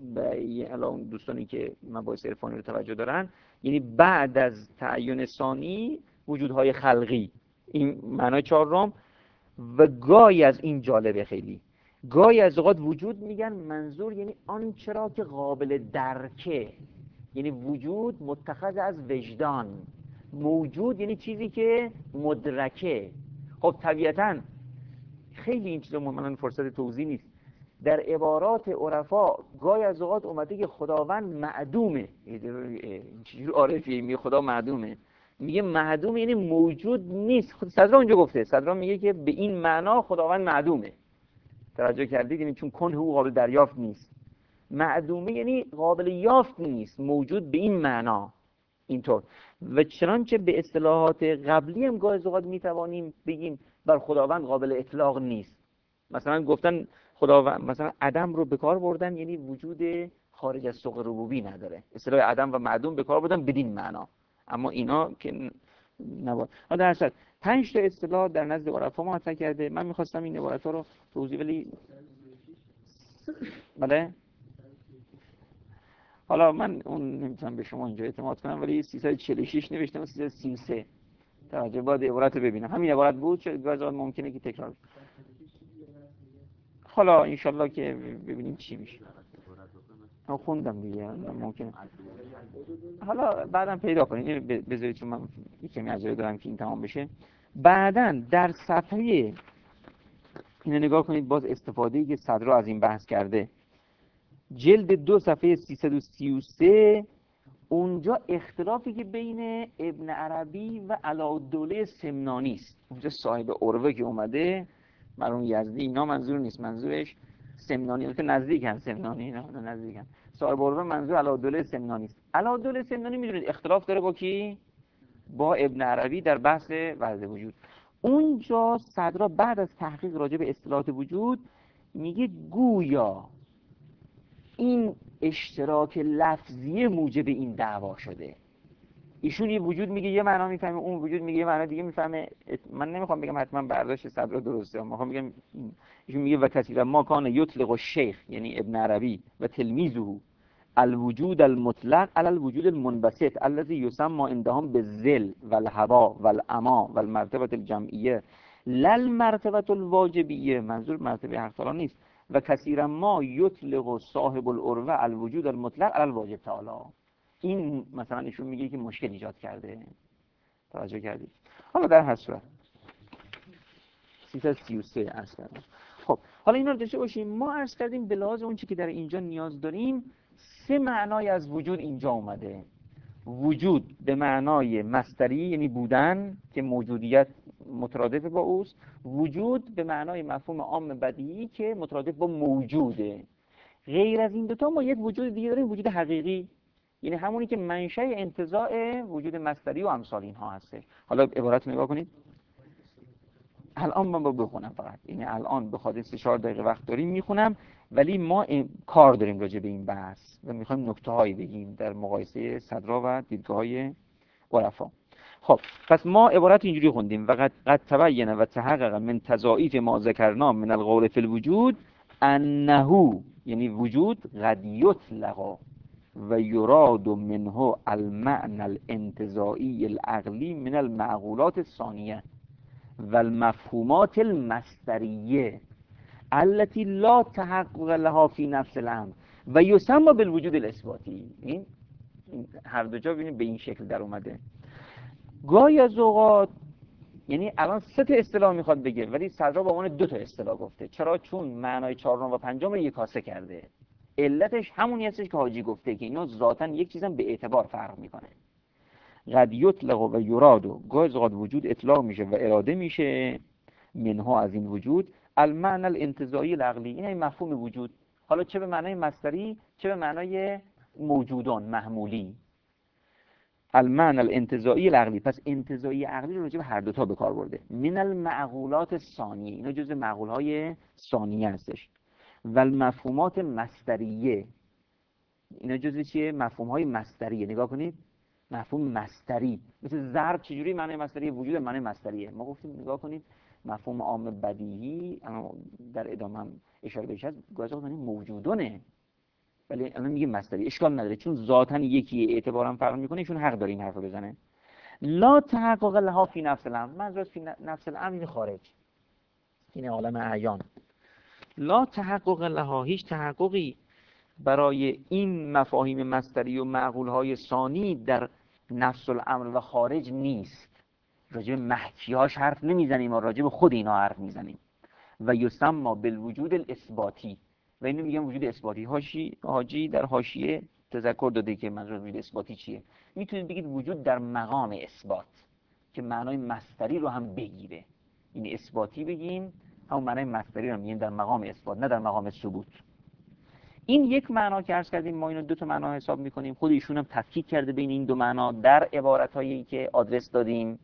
الان دوستانی که مباحث عرفانی رو توجه دارن، یعنی بعد از تعین ثانی وجودهای خلقی، این معنای چهارم. و گاهی از این جالبه خیلی، گاهی از اوقات وجود میگن منظور یعنی آنچه را که قابل درکه، یعنی وجود متخذ از وجدان، موجود یعنی چیزی که مدرکه. خب طبیعتاً خیلی این چیزا من فرصت توضیح نیست. در عبارات عرفا گاهی از اوقات اومده که خداوند معدومه، این چیزی عارفیه میگه خدا معدومه، میگه معدوم یعنی موجود نیست. خود صدرا اونجا گفته، صدرا میگه که به این معنا خداوند معدومه. توجه کردید؟ یعنی چون کنه او قابل دریافت نیست، معدومه یعنی قابل یافت نیست، موجود به این معنا اینطور. و چنانچه به اصطلاحات قبلی هم گاهی اوقات میتوانیم بگیم بر خداوند قابل اطلاق نیست. مثلا گفتن خداوند مثلا عدم رو به کار بردن یعنی وجود خارج از سوق ربوبی نداره، اصطلاح عدم و معدوم به کار بردن بدین معنا، اما اینا که نبود. در اصل پنج تا اصطلاح در نزد عرفا مطرح کرده. من میخواستم این عبارت‌ها رو توضیح ولی بله حالا من اون نمیتونم به شما اینجا اعتماد کنم، ولی سیصد و چهل و شش نوشتم و سیصد و سی و سه. توجه باید عبارت رو ببینم، همین عبارت بود، چه گاهی ممکنه که تکرار بشه. حالا انشالله که ببینیم چی میشه. من خوندم دیگه، ممکنه حالا بعدم پیدا کنیم. اینو بذارید چون من کمی عجله دارم که این تمام بشه. بعداً در صفحه اینو نگاه کنید، باز استفاده‌ای که صدرا از این بحث کرده، جلد دو صفحه سیصد و سی و سه، اونجا اختلافی که بین ابن عربی و علاءالدوله سمنانی است. اونجا صاحب عروه که اومده، مرحوم یزدی، اینا منظور نیست، منظورش سمنانی، البته نزدیکن سمنانی، نه نزدیکن. صاحب عروه منظور علاءالدوله سمنانی است. علاءالدوله سمنانی میدونید اختلاف داره با کی؟ با ابن عربی در بحث وحدت وجود. اونجا صدرا بعد از تحقیق راجع به اصطلاحات وجود میگه گویا این اشتراک لفظی موجب این دعوا شده. ایشون یه وجود میگه یه معنا میفهمه، اون وجود میگه یه معنا دیگه میفهمه. من نمیخوام بگم حتما برداشت صدرا درسته، من میخوام بگم ایشون میگه و کثیرا ما کان یطلق الشیخ یعنی ابن عربی و تلمیذه الوجود المطلق علی الوجود المنبسط الذي يسمى عندهم بالذل والهوا والعما والمرتبه الجمعیه لا المرتبه الواجبیه، منظور مرتبه حق تعالی نیست. و کثیرا ما یطلق صاحب العروه الوجود المطلق علی الواجب تعالی. این مثلا ایشون میگه که مشکل ایجاد کرده. توجه کردید؟ حالا در هر صورت سیصد و سی و سه عرض کردم. خب حالا اینا رو داشته باشیم. ما عرض کردیم به لحاظ اون چیزی که در اینجا نیاز داریم، سه معنای از وجود اینجا اومده. وجود به معنای مصدری یعنی بودن که موجودیت مترادف با اوست، وجود به معنای مفهوم عام بدیهی که مترادف با موجوده. غیر از این دوتا ما یک وجود دیگه داریم، وجود حقیقی، یعنی همونی که منشأ انتزاع وجود مصدری و امثال اینها هستش. حالا عبارت نگاه کنید. الان من با بخونم فقط، یعنی الان به خاطر سه چهار دقیقه وقت داریم میخونم، ولی ما کار داریم راجع به این بحث و میخوایم نکته هایی بگیم در مقایسه صدرا و دیدگاه های عرفا. خب پس ما عبارت اینجوری خوندیم: وقد قد تبین و تحقق من تضاعیف ما ذکرنا من القول فی الوجود انه، یعنی وجود، قد یطلق و یراد منه المعنى الانتزاعی العقلی من المعقولات الثانیه و المفهومات المصدریه التي لا تحقق لها فی نفس الامر و یسمى بالوجود الاثباتی. این هر دو جا ببینید به این شکل در اومده. گاهی از اوقات، یعنی الان سه تا اصطلاح میخواد بگه ولی صدرا با عنوان دو تا اصطلاح گفته. چرا؟ چون معنای چهارم و پنجم رو یکاسه کرده. علتش همونی هستش که حاجی گفته که اینا ذاتاً یک چیزن به اعتبار فرق میکنه. قد یطلق و یراد، گاهی از اوقات وجود اطلاق میشه و اراده میشه، منها از این وجود، المعنى الانتزاعی العقلی، این این مفهوم وجود، حالا چه به معنای مصدری چه به معنای موجودان محمولی. المعنى الانتزاعی العقلی، پس انتزاعی عقلی رو راجع به هر دو تا به کار برده. من المعقولات الثانیه، اینا جزء معقول های ثانیه هستش. و المفهومات مصدریه، اینا جزء چیه؟ مفهوم های مصدریه. نگاه کنید، مفهوم مصدری، مثل ضرب چجوری معنی مصدری، وجود معنی مصدریه. ما گفتیم نگاه کنید مفهوم عام بدیهی، در ادامه هم اشاره بهش هست، گاهی معنی موجودونه، ولی الان میگه مصدری، اشکال نداره چون ذاتاً یکی اعتبارا فرق میکنه، ایشون حق داره این حرفو بزنه. لا تحقق لها فی نفس الامر، منظور فی نفس الامر این خارج، این عالم اعیان. لا تحقق لها، هیچ تحققی برای این مفاهیم مصدری و معقولهای ثانی در نفس الامر و خارج نیست. راجع به محکیاش حرف نمیزنیم، ما راجع به خود اینا حرف میزنیم. و یسمى بالوجود الاثباتی، و اینو میگن وجود اثباتی. حاشی حاجی در حاشیه تذکر داده که منظور وجود اثباتی چیه. میتونید بگید وجود در مقام اثبات که معنای مصدری رو هم بگیره، یعنی اثباتی بگیم همون معنای مصدری رو میگیم در مقام اثبات، نه در مقام ثبوت. این یک معنا که عرض کردیم، ما اینو دو تا معنا حساب میکنیم. خود ایشون هم تفکیک کرده بین این دو معنا در عبارتایی که آدرس دادیم.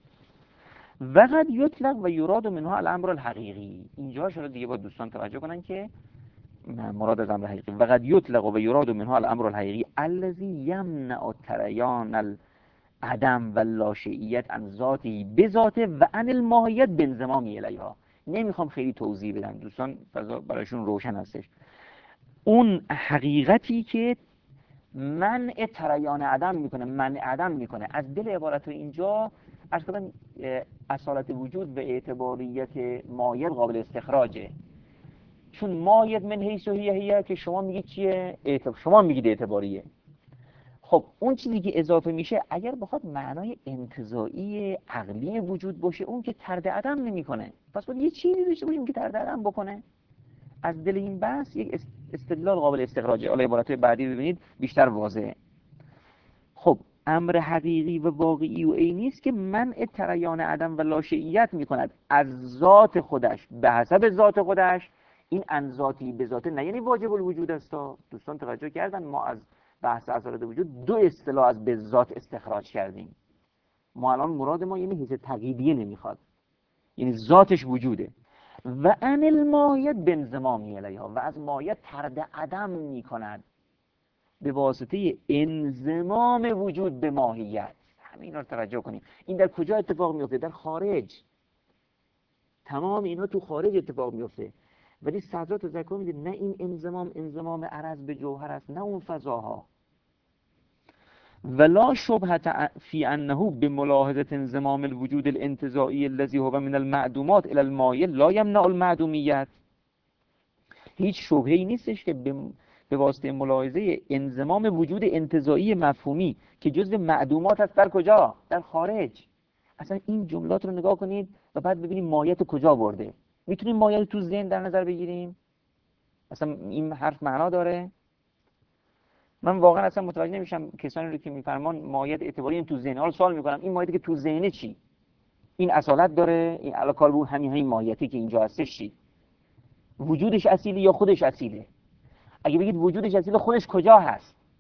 وقد یطلق و یراد منها الامر الحقیقی، اینجا شده دیگه با دوستان توجه کنن که مراد از امر حقیقی. وقد یطلق و یراد منها الامر الحقیقی الذی یمنع تریان العدم و لاشیئیت عن ذاته بذاته و عن الماهیت بانضمامی الیها. نمیخوام خیلی توضیح بدم، دوستان فضا برایشون روشن هستش. اون حقیقتی که منع تریان عدم میکنه، منع عدم میکنه، از دل عبارت اینجا عرض کردم اصالت وجود و اعتباریت مایل قابل استخراجه. چون مایل من حیث و هیه هیه که شما میگید چیه؟ اعتبار. شما میگید اعتباریه. خب اون چیزی که اضافه میشه اگر بخواد معنای انتزاعی عقلی وجود باشه، اون که طرد عدم نمیکنه. پس باید یه چیزی داشته باشیم که طرد عدم بکنه. از دل این بحث یک استدلال قابل استخراجه. حالا عبارات بعدی ببینید بیشتر واضحه. خب امر حقیقی و واقعی و عینی است که منع تریان عدم و لاشیئیت میکند از ذات خودش به حسب ذات خودش. این ان ذاتی به ذاته نه یعنی واجب الوجود است. دوستان توجه کردن ما از بحث اصالت وجود دو اصطلاح از به ذات استخراج کردیم. ما الان مراد ما یعنی حیث تقییدیه نمیخواد، یعنی ذاتش وجوده. و ان الماهیت بانضمامی الیها، و از ماهیت طرد عدم میکند به واسطه انضمام وجود به ماهیت. همین رو توجه کنیم. این در کجا اتفاق میفته؟ در خارج. تمام اینا تو خارج اتفاق میفته. ولی صدرا تذکر میده نه این انضمام انضمام عرض به جوهر است، نه اون فضاها. ولا شبهة فی انه بملاحظه انضمام الوجود الانتزاعی الذي هو من المعدومات الى المایل لا یمنع المعدومیت. هیچ شبهه‌ای نیستش که به واسطه ملاحظه انضمام وجود انتزاعی مفهومی که جزء معدومات است در کجا؟ در خارج. اصلا این جملات رو نگاه کنید و بعد ببینید ماهیت کجا برده. میتونیم ماهیت تو ذهن در نظر بگیریم؟ اصلا این حرف معنا داره؟ من واقعا اصلا متوجه نمیشم کسانی رو که میفرمان ماهیت اعتباری این تو ذهن. حالا سوال میکنم این ماهیتی که تو ذهن چی؟ این اصالت داره؟ این علاقه به همین همین ماهیتی که اینجا هستش چی؟ وجودش اصیلی یا خودش اصیله؟ اگه بگید وجودش اصیله، خودش کجا هست؟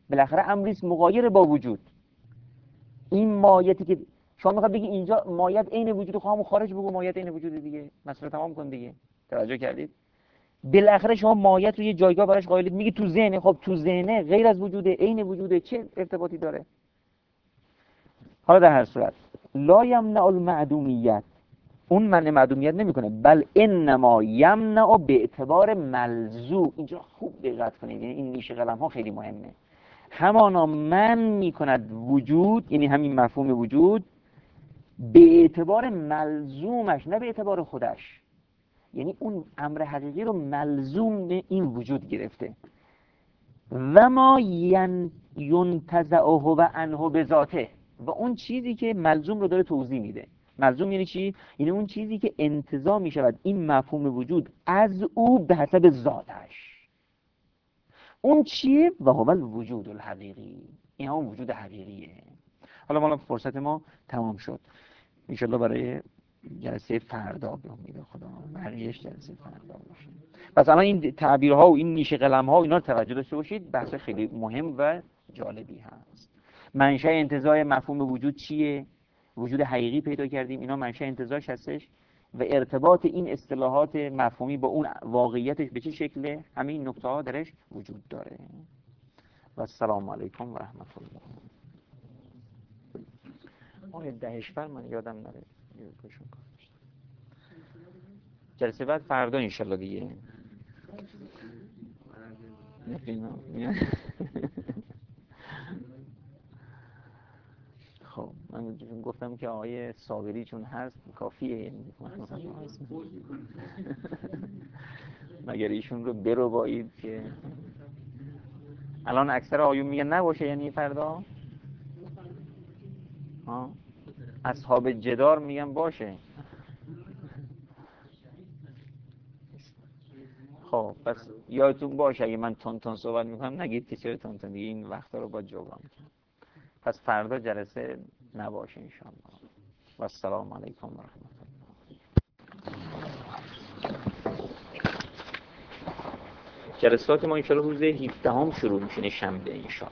بالاخره امری است مغایر با وجود. این مایتی که شما میخواد بگی اینجا مایت عین وجود خواهم و خارج بگو مایت عین وجود دیگه، مسئله تمام کن دیگه. توجه کردید؟ بالاخره شما مایت رو یه جایگاه براش قائلید، میگی تو ذهنه. خب تو ذهنه غیر از وجوده، عین وجوده، چه ارتباطی داره؟ حالا در هر صورت لا یمنع المعدومیت، اون منع معدومیت نمیکنه، بل انما یمنع به اعتبار ملزوم. اینجا خوب دقت کنید، یعنی این نیش قلم ها خیلی مهمه. همانا من میکند وجود، یعنی همین مفهوم وجود، به اعتبار ملزومش، نه به اعتبار خودش. یعنی اون امر حقیقی رو ملزوم این وجود گرفته. و ما ینتزعه و عنه به ذاته، و اون چیزی که ملزوم رو داره توضیح میده. ملزوم یعنی چی؟ یعنی اون چیزی که انتزاع می شود این مفهوم وجود از او به حسب ذاتش. اون چیه؟ و هو الوجود الحقیقی، این همون وجود حقیقیه. حالا مالا فرصت ما تمام شد، انشالله برای جلسه فردا به امید خدا بقیه‌اش جلسه فردا باشه. پس الان این تعبیرها و این نیش قلم‌ها و اینا رو توجه داشته باشید، بحث خیلی مهم و جالبی هست. منشأ انتزاع مفهوم وجود چیه؟ وجود حقیقی پیدا کردیم، اینا منشأ انتزاعش هستش، و ارتباط این اصطلاحات مفهومی با اون واقعیتش به چه شکله، همه این نکته ها درش وجود داره. و السلام علیکم و رحمت الله. آیه دهشور من یادم نره جلسه بعد فردا انشالله دیگه. خب من گفتم که آقای صابری چون هست کافیه، مگر ایشون رو برو بایید که الان اکثر آیون میگن نباشه، یعنی فردا ها اصحاب جدار میگن باشه. خب پس یادتون باشه اگه من تون تون صحبت میکنم نگید که چرا تون تون، دیگه این وقتا رو با جبران کنم. پس فردا جلسه نباشه انشاءالله. و السلام علیکم و رحمت الله. جلسات ما انشاءالله روز هفدهم شروع میشه، شنبه انشاءالله.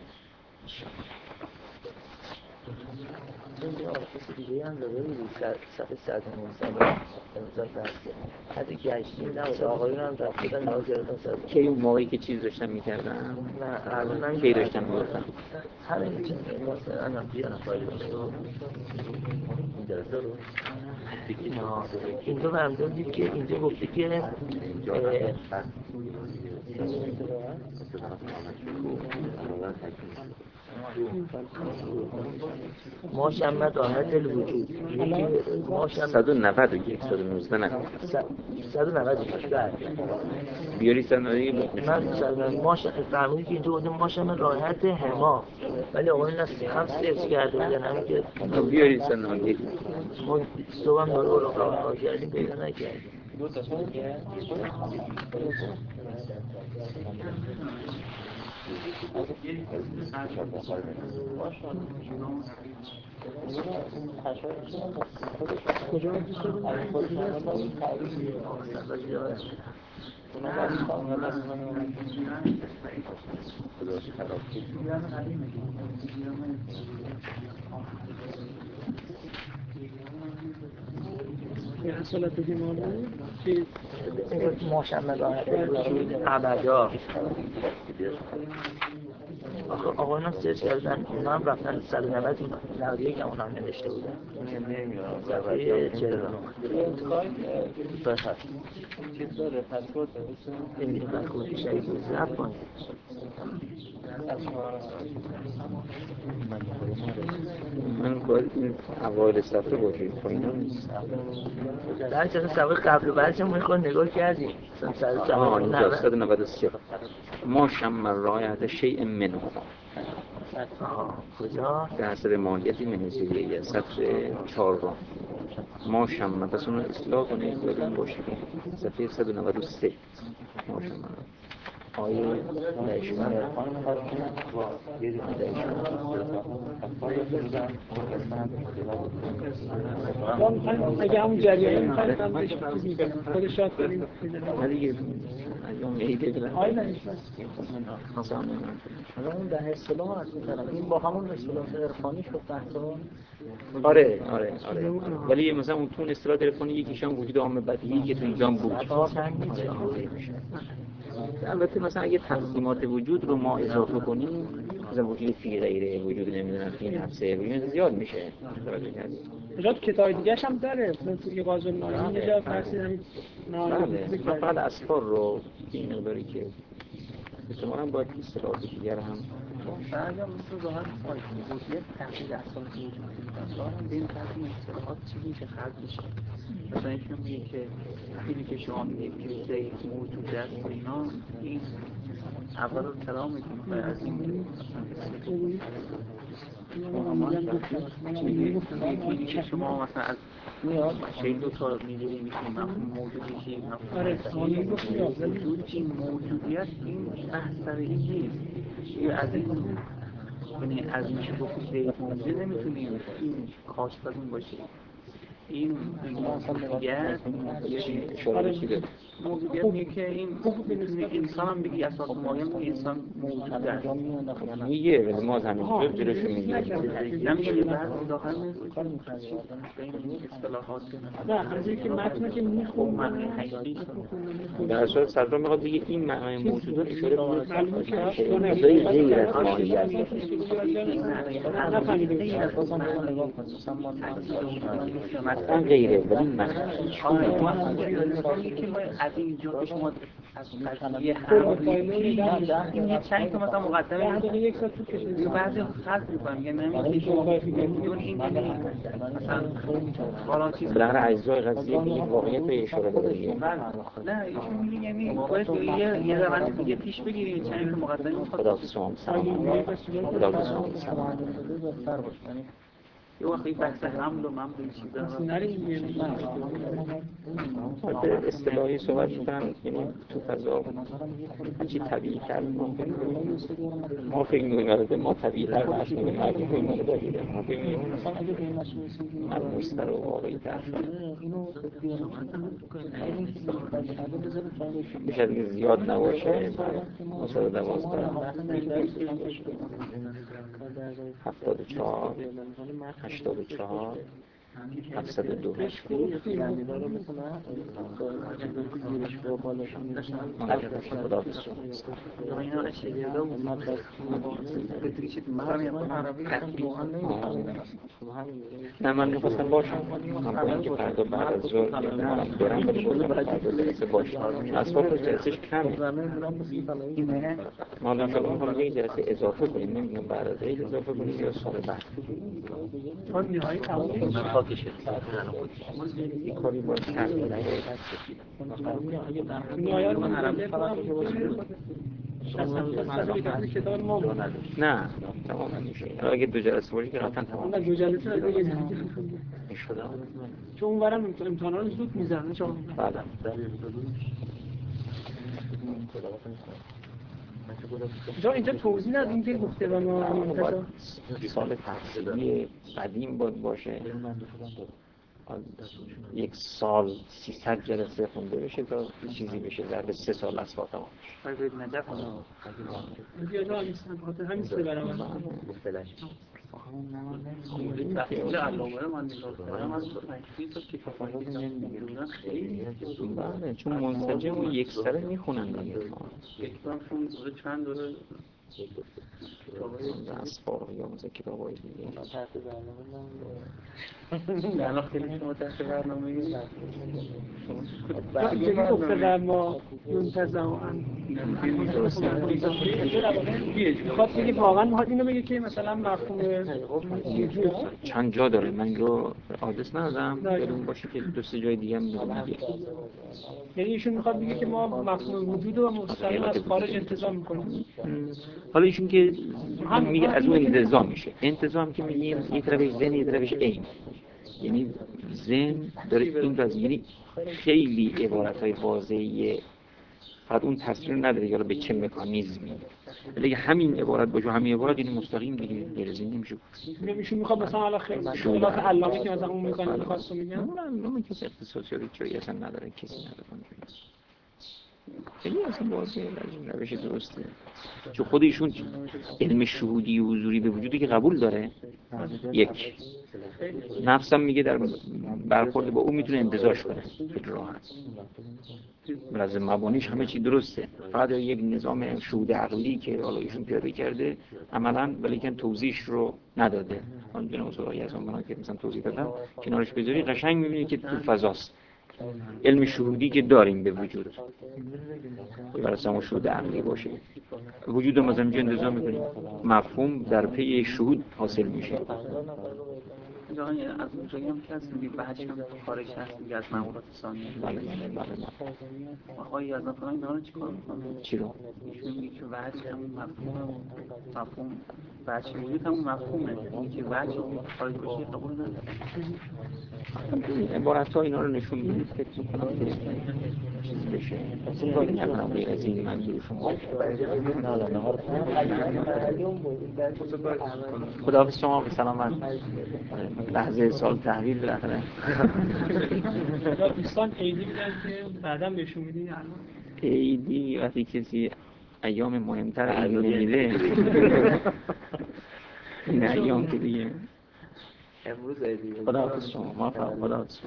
این آفیس دیگه هم داره بودی صفحه صد و نوزده امضای بسته حتی گشتیم نبود، آقایون هم رفتن نها کردن صد کی اون موقعی که چیز داشتن میکردن؟ نه الان هم کی داشتن میگفتن؟ همین چیز مثلا الان بیان فایل باشه این جلسه رو اینجا برمیدار دید که اینجا گفته که ما شمت راحت الوجود صد و نود و یک صد و نوزده نه صد و نود و یک بیاری صد و نود و یک من ما فهمیدی که اینجا بودیم ما شمت راحت هما، ولی آقای نست هم سرچ کرده بودن همین که بیاری صد و نود و یک ما صبح هم داره اوراق ها کردیم پیدا نکردیم. کجا دوست دارم خودش صلاة الجمعة چیز ماشاءالله راحت الوجود ابدا. آخه آقایون هم سرچ کردن اونا هم رفتن صد و نود و یک هم اونا هم نوشته بودن صفحه چهل و نه بفرد چیز داره پسورد نمیدونم من کودی شریف رو زب کنید من باید این اوایل صفحه باشه پایینا نیست. در چه صفحه قبل و بعدش هم میخواد نگاه کردیم آه اینجا صد و نود و سه ما شم رایت شیء منه کجا؟ به حسب ماهیتی منزویه صفحه چهارم ما شم، پس اون رو اصلاح کنید ببین باشه صفحه صد و نود و سه ما شم آیه دهشون عرفان میخواد که یه دیگه دهشون اگه همون جریانی میخواید هم بهش خود شاد کنیم نه دیگه ایام عیده بلند آی نمیشه مثلا اون ده اصطلاح از می‌کنم این با همون اصطلاح عرفانی شد بحثا. آره آره آره ولی مثلا اون تو اصطلاح عرفانی یکیش هم وجود عام بدیهی که تو اینجا بود. البته مثلا اگه تقسیمات وجود رو ما اضافه کنیم مثلا وجود فی غیره وجود نمیدونم فی نفسه وجود زیاد میشه. جات کتاب دیگه هم داره مثل که قاضی نارامی یه جا فرسی همین بله فقط اسفار رو این مقداری که احتمالاً باید اصطلاحات دیگر هم بعضی هم مثل ظاهر می‌خواهید وجودیت تحقیل اساس وجود می‌کنن دارم به این تحقیل اصطلاحات چیزی که خلق میشه مثلا اینکه میگه که اینی که شما میگه که ضعیف موجود است و اینا این اول رو کلام میکنه از این اینی که شما مثلا از شیء دو تا می‌گیری می‌شیم مفهوم موجودی که مفهوم وجود این موجودیت این بحث سر این نیست از این یعنی از این که گفتی ضعیف موجود نمیتونیم این کاشف از اون باشه این موجودیت اشاره چیه موجودیت میگه که این میتونه انسان هم بگی اساس معین انسان موجود است میگه ولی ما همینجور جلوش میگیم نمیگه بعضی داخل بین اصطلاحات نه همونجوری که متن که میخونم معنی حقیقی در اصل صدرا میخواد بگه این معنی موجودات اشاره به معلومه که چیزای غیر از ماهیت مثلا غیره ولی معنی که از اینجا که شما از قضیه حرفی این یه چند تا مثلا مقدمه یک ساعت طول کشید بعضی خلق می‌کنن میگن نمیشه شما بدون این مثلا بالا چیز بالاخره اجزای قضیه به یک واقعیت به اشاره داره دیگه. نه ایشون میگه یعنی باید یه یه روند دیگه پیش بگیریم چند تا مقدمه می‌خواد خدا سلام سلام خدا سلام سلام یه وقتی بحث حمل و ممد این چیزا نریم البته اصطلاحی صحبت می‌کنم یعنی تو فضا هرچی طبیعی تر ما فکر می‌کنیم البته ما طبیعی تر بحث می‌کنیم هر کی فکر می‌کنه ما فکر می‌کنیم ملموس‌تر و واقعی تر بیش از این زیاد نباشه مثلا دوازده هفتاد و چهار هشتاد و چهار هفتصد و دو خدا نه من می‌خواستم باشم من با اینکه فردا بعد از ظهر برم ولی گفتم فردا جلسه باشم اسباب جلسهش کمه ما الان فقط می‌خوام یک جلسه اضافه کنیم نمی‌دونم بعد از عید اضافه کنیم یا سال بعد تا نهایی تمام من خاکش این کاری باید کرد نهایی رو من کتاب ما نه تمام میشه اگه دو جلسه باشه که قطعا تمام دو جلسه رو دیگه میشد چون اونورم امتحانا رو زود میذارن چون بله جا اینجا توضیح ندیم که گفته و ما منتظر سال تحصیلی قدیم بود باشه یک سال سیصد جلسه خونده بشه تا چیزی بشه ضرب سه سال از فاطمه باید نجف بیا جا نیستن خاطر همین سه برابر این تحصیل علاوه من نگاه کردم از تحصیل تا که کفایتی نمیگیرن خیلی بله چون منسجم و یک سره میخونن دیگه یک بارشون دوره چند دوره اسفار یا مثلا کتابای دیگه الان خیلی شما تحت برنامه اینجوری گفته و ما منتظم میخواد بگه واقعا میخواد اینو بگه که مثلا مفهوم چند جا داره من رو آدرس ندادم یادم باشه که دو سه جای دیگه هم میگه یعنی ایشون میخواد بگه که ما مفهوم وجود رو مستقیم از خارج انتزاع میکنیم حالا ایشون که میگه از اون انتزاع میشه انتزاع که میگیم یک طرفش ذهن یک طرفش عین یعنی ذهن داره این راز یعنی خیلی عبارت‌های واضحه فقط اون تصویر نداره که به چه مکانیزمی. ولی همین عبارت باشه، همین عبارت یعنی مستقیم دیگه غیر از این نمیشه. نمیشون میخواد مثلا حالا خیلی خلاف علامه که مثلا اون میکنه میخواستو میگن اون اون که اختصاصی جایی اصلا نداره، کسی نداره. خیلی اصلا واضحه این روش درسته، چون خود ایشون علم شهودی و حضوری به وجودی که قبول داره. یک نفسم میگه در برخورد با اون میتونه انتزاعش کنه خیلی راحت، لازم مبانیش همه چی درسته، فقط یک نظام شهود عقلی که حالا ایشون پیاده کرده عملاً، ولی که توضیحش رو نداده. اون جناب استاد یزدان بنا که مثلا توضیح دادم کنارش بذاری قشنگ میبینی که تو فضاست. علم شهودی که داریم به وجود برای سما شهود عقلی باشه، وجود مثلا اینجا انتظار میکنیم مفهوم در پی شهود حاصل میشه. جایی از اونجایی هم که هست میگه بچه هم خارج هست میگه از مقولات ثانیه. بله بله بله. آقای یزدان فلان اینا رو چیکار میکنه؟ چی رو؟ ایشون میگه که وجه همون مفهوم مفهوم بچه وجود همون مفهومه، میگه که وجه خارج باشه قبول نداره. عبارت ها اینا رو نشون میده، فکر میکنم که چیز بشه کاری نکنم غیر از این منظور شما. خداحافظ شما، به سلامت. لحظه سال تحویل بالاخره. دوستان عیدی میگن که بعداً بهشون میدین الان عیدی وقتی کسی ایام مهمتر عیدی نمیده این ایام که دیگه امروز عیدی. خداحافظ شما، موفق. خداحافظ.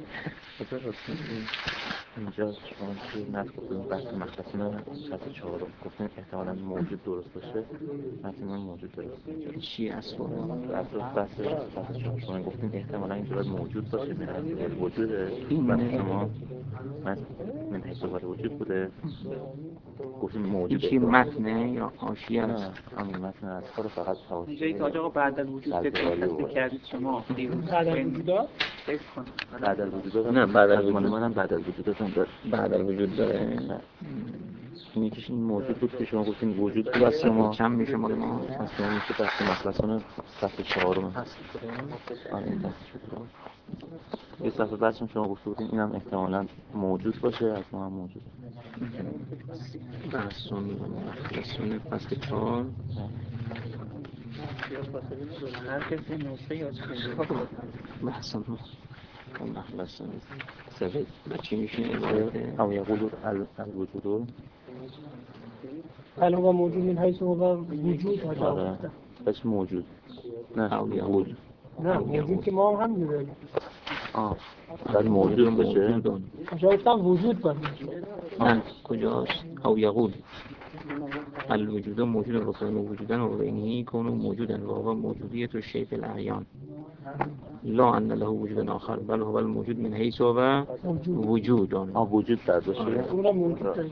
اینجا شما توی نصف گفتیم بحث مختصون شصت و چهار گفتیم احتمالاً موجود درست باشه، احتمالاً موجود درست باشه. چی اصلا؟ بحث شصت و چهار شما گفتیم احتمالاً اینجا باید موجود باشه، من وجوده این شما من من حیث وجود بوده گفتیم موجود. این چی متنه یا حاشیه است؟ همین متن است، کار فقط حاشیه. اینجایی که آقا بعد از وجود تصدیق کردید شما بعد از وجودات بعد از وجودات نه بعد از وجود منم بعد از وجودات هم داره. بعد از وجود داره. این یکیش این موجود بود که شما گفتین وجود بود از شما چند میشه مال ما؟ از شما میشه بحث مخلصان صفحه چهارم هست. آره این دست شد. یه صفحه بعدش شما گفته بودین اینم احتمالاً موجود باشه، از ما هم موجود. بحثون مخلصون فصل چهار. هر کسی نوشته یا چه بحثون مخلصون صفحه بچی میشه او یقولو الوجود الان با موجود من حیث هو وجود ها آره بس موجود نه وجود نه موجود که ما هم همین داریم. آه بعد موجود باشه شما گفتم وجود باشه. نه کجاست؟ او یقول الوجود موجود و کون وجودن و بینهی کون موجودن و هو موجودیت و شیء الاعیان لا ان له وجود آخر بل هو الموجود من حیث و وجود. آه وجود در باشه اونم موجود داریم.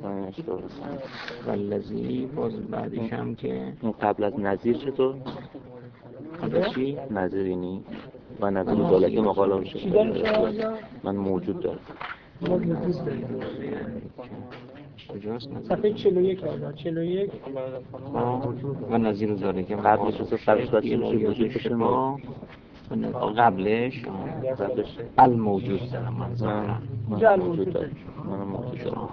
والذی باز بعدش هم که این قبل از نظیر چطور؟ قبل چی؟ نظیرینی و نبی مدالتی مقاله چی داریم شما؟ من موجود دارم. ما موجود داریم. کجاست؟ صفحه چهل و یک آقا چهل و یک و نظیر رو داره که قبلش رو قبلش باید چی میشه وجود باشه ما قبلش قبلش الموجود دارم منظورم اینجا الموجود داریم. من موجود دارم.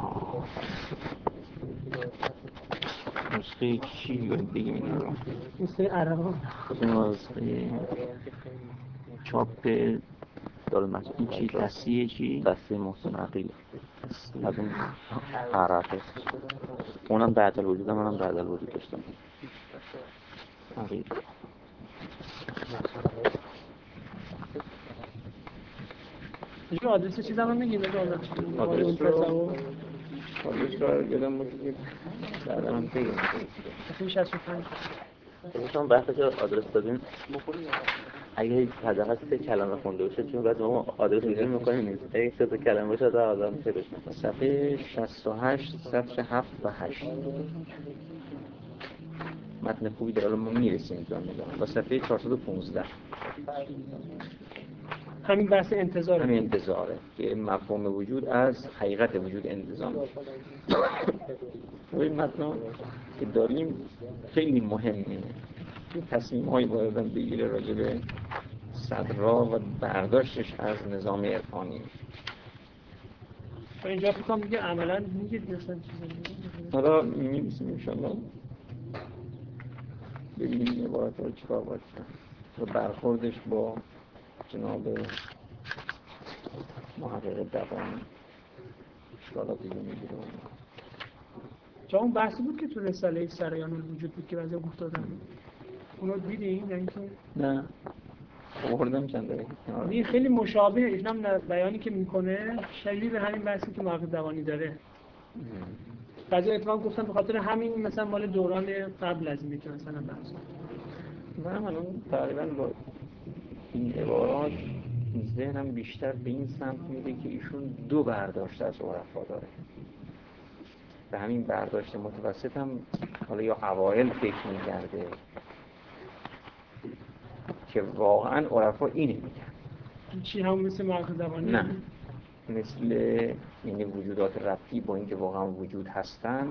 نسخه چی باید بگیم این رو؟ نسخه عربان نسخه چاپ داره مسئول این چی؟ تصیه چی؟ دسته محسن عقیل از اون عرفه اونم بعد الوجود هم منم بعد الوجود داشتم عقیل اینجا آدرس چیز هم میگیم آدرس رو آدرس رو یادم باشه که بعدا هم بگیم صفحه شصت و پنج شما وقتی که آدرس دادین اگه حداقل سه کلمه خونده باشه چون بعد ما آدرس می‌ذاریم می‌کنیم نیست اگه سه تا کلمه باشه تا آدم پیداش می‌کنه. صفحه شصت و هشت سطر هفت و هشت متن خوبی داره ما میرسیم انجام میدونم با صفحه چهارصد و پانزده همین بحث انتظاره همین انتظاره که مفهوم وجود از حقیقت وجود انتظام این متن که داریم خیلی مهمه تصمیم هایی باید بگیره راجع به صدرا و برداشتش از نظام عرفانی اینجا فکر کنم دیگه عملاً میگید مثلا چیزی حالا می‌نویسیم ان شاءالله ببینیم این عبارت رو چیکار باید کرد و برخوردش با جناب محقق دوانی اشکالاتی رو میگیره. جا اون بحثی بود که تو رساله سرایان الوجود بود که بعضی گفتادن اونو دیدین یا اینکه نه آوردم چند دقیقه این خیلی مشابه اینم بیانی که میکنه شبیه به همین بحثی که محقق دوانی داره. بعضی اتفاقا گفتن به خاطر همین مثلا مال دوران قبل از اینه که مثلا بحث من الان تقریبا با این عبارات ذهنم بیشتر به این سمت میده که ایشون دو برداشت از عرفا داره. به همین برداشت متوسط هم حالا یا اوایل فکر می‌کرده که واقعا عرفا اینه میگن. چی هم مثل محقق دوانی؟ نه مثل یعنی وجودات ربطی با اینکه واقعا وجود هستن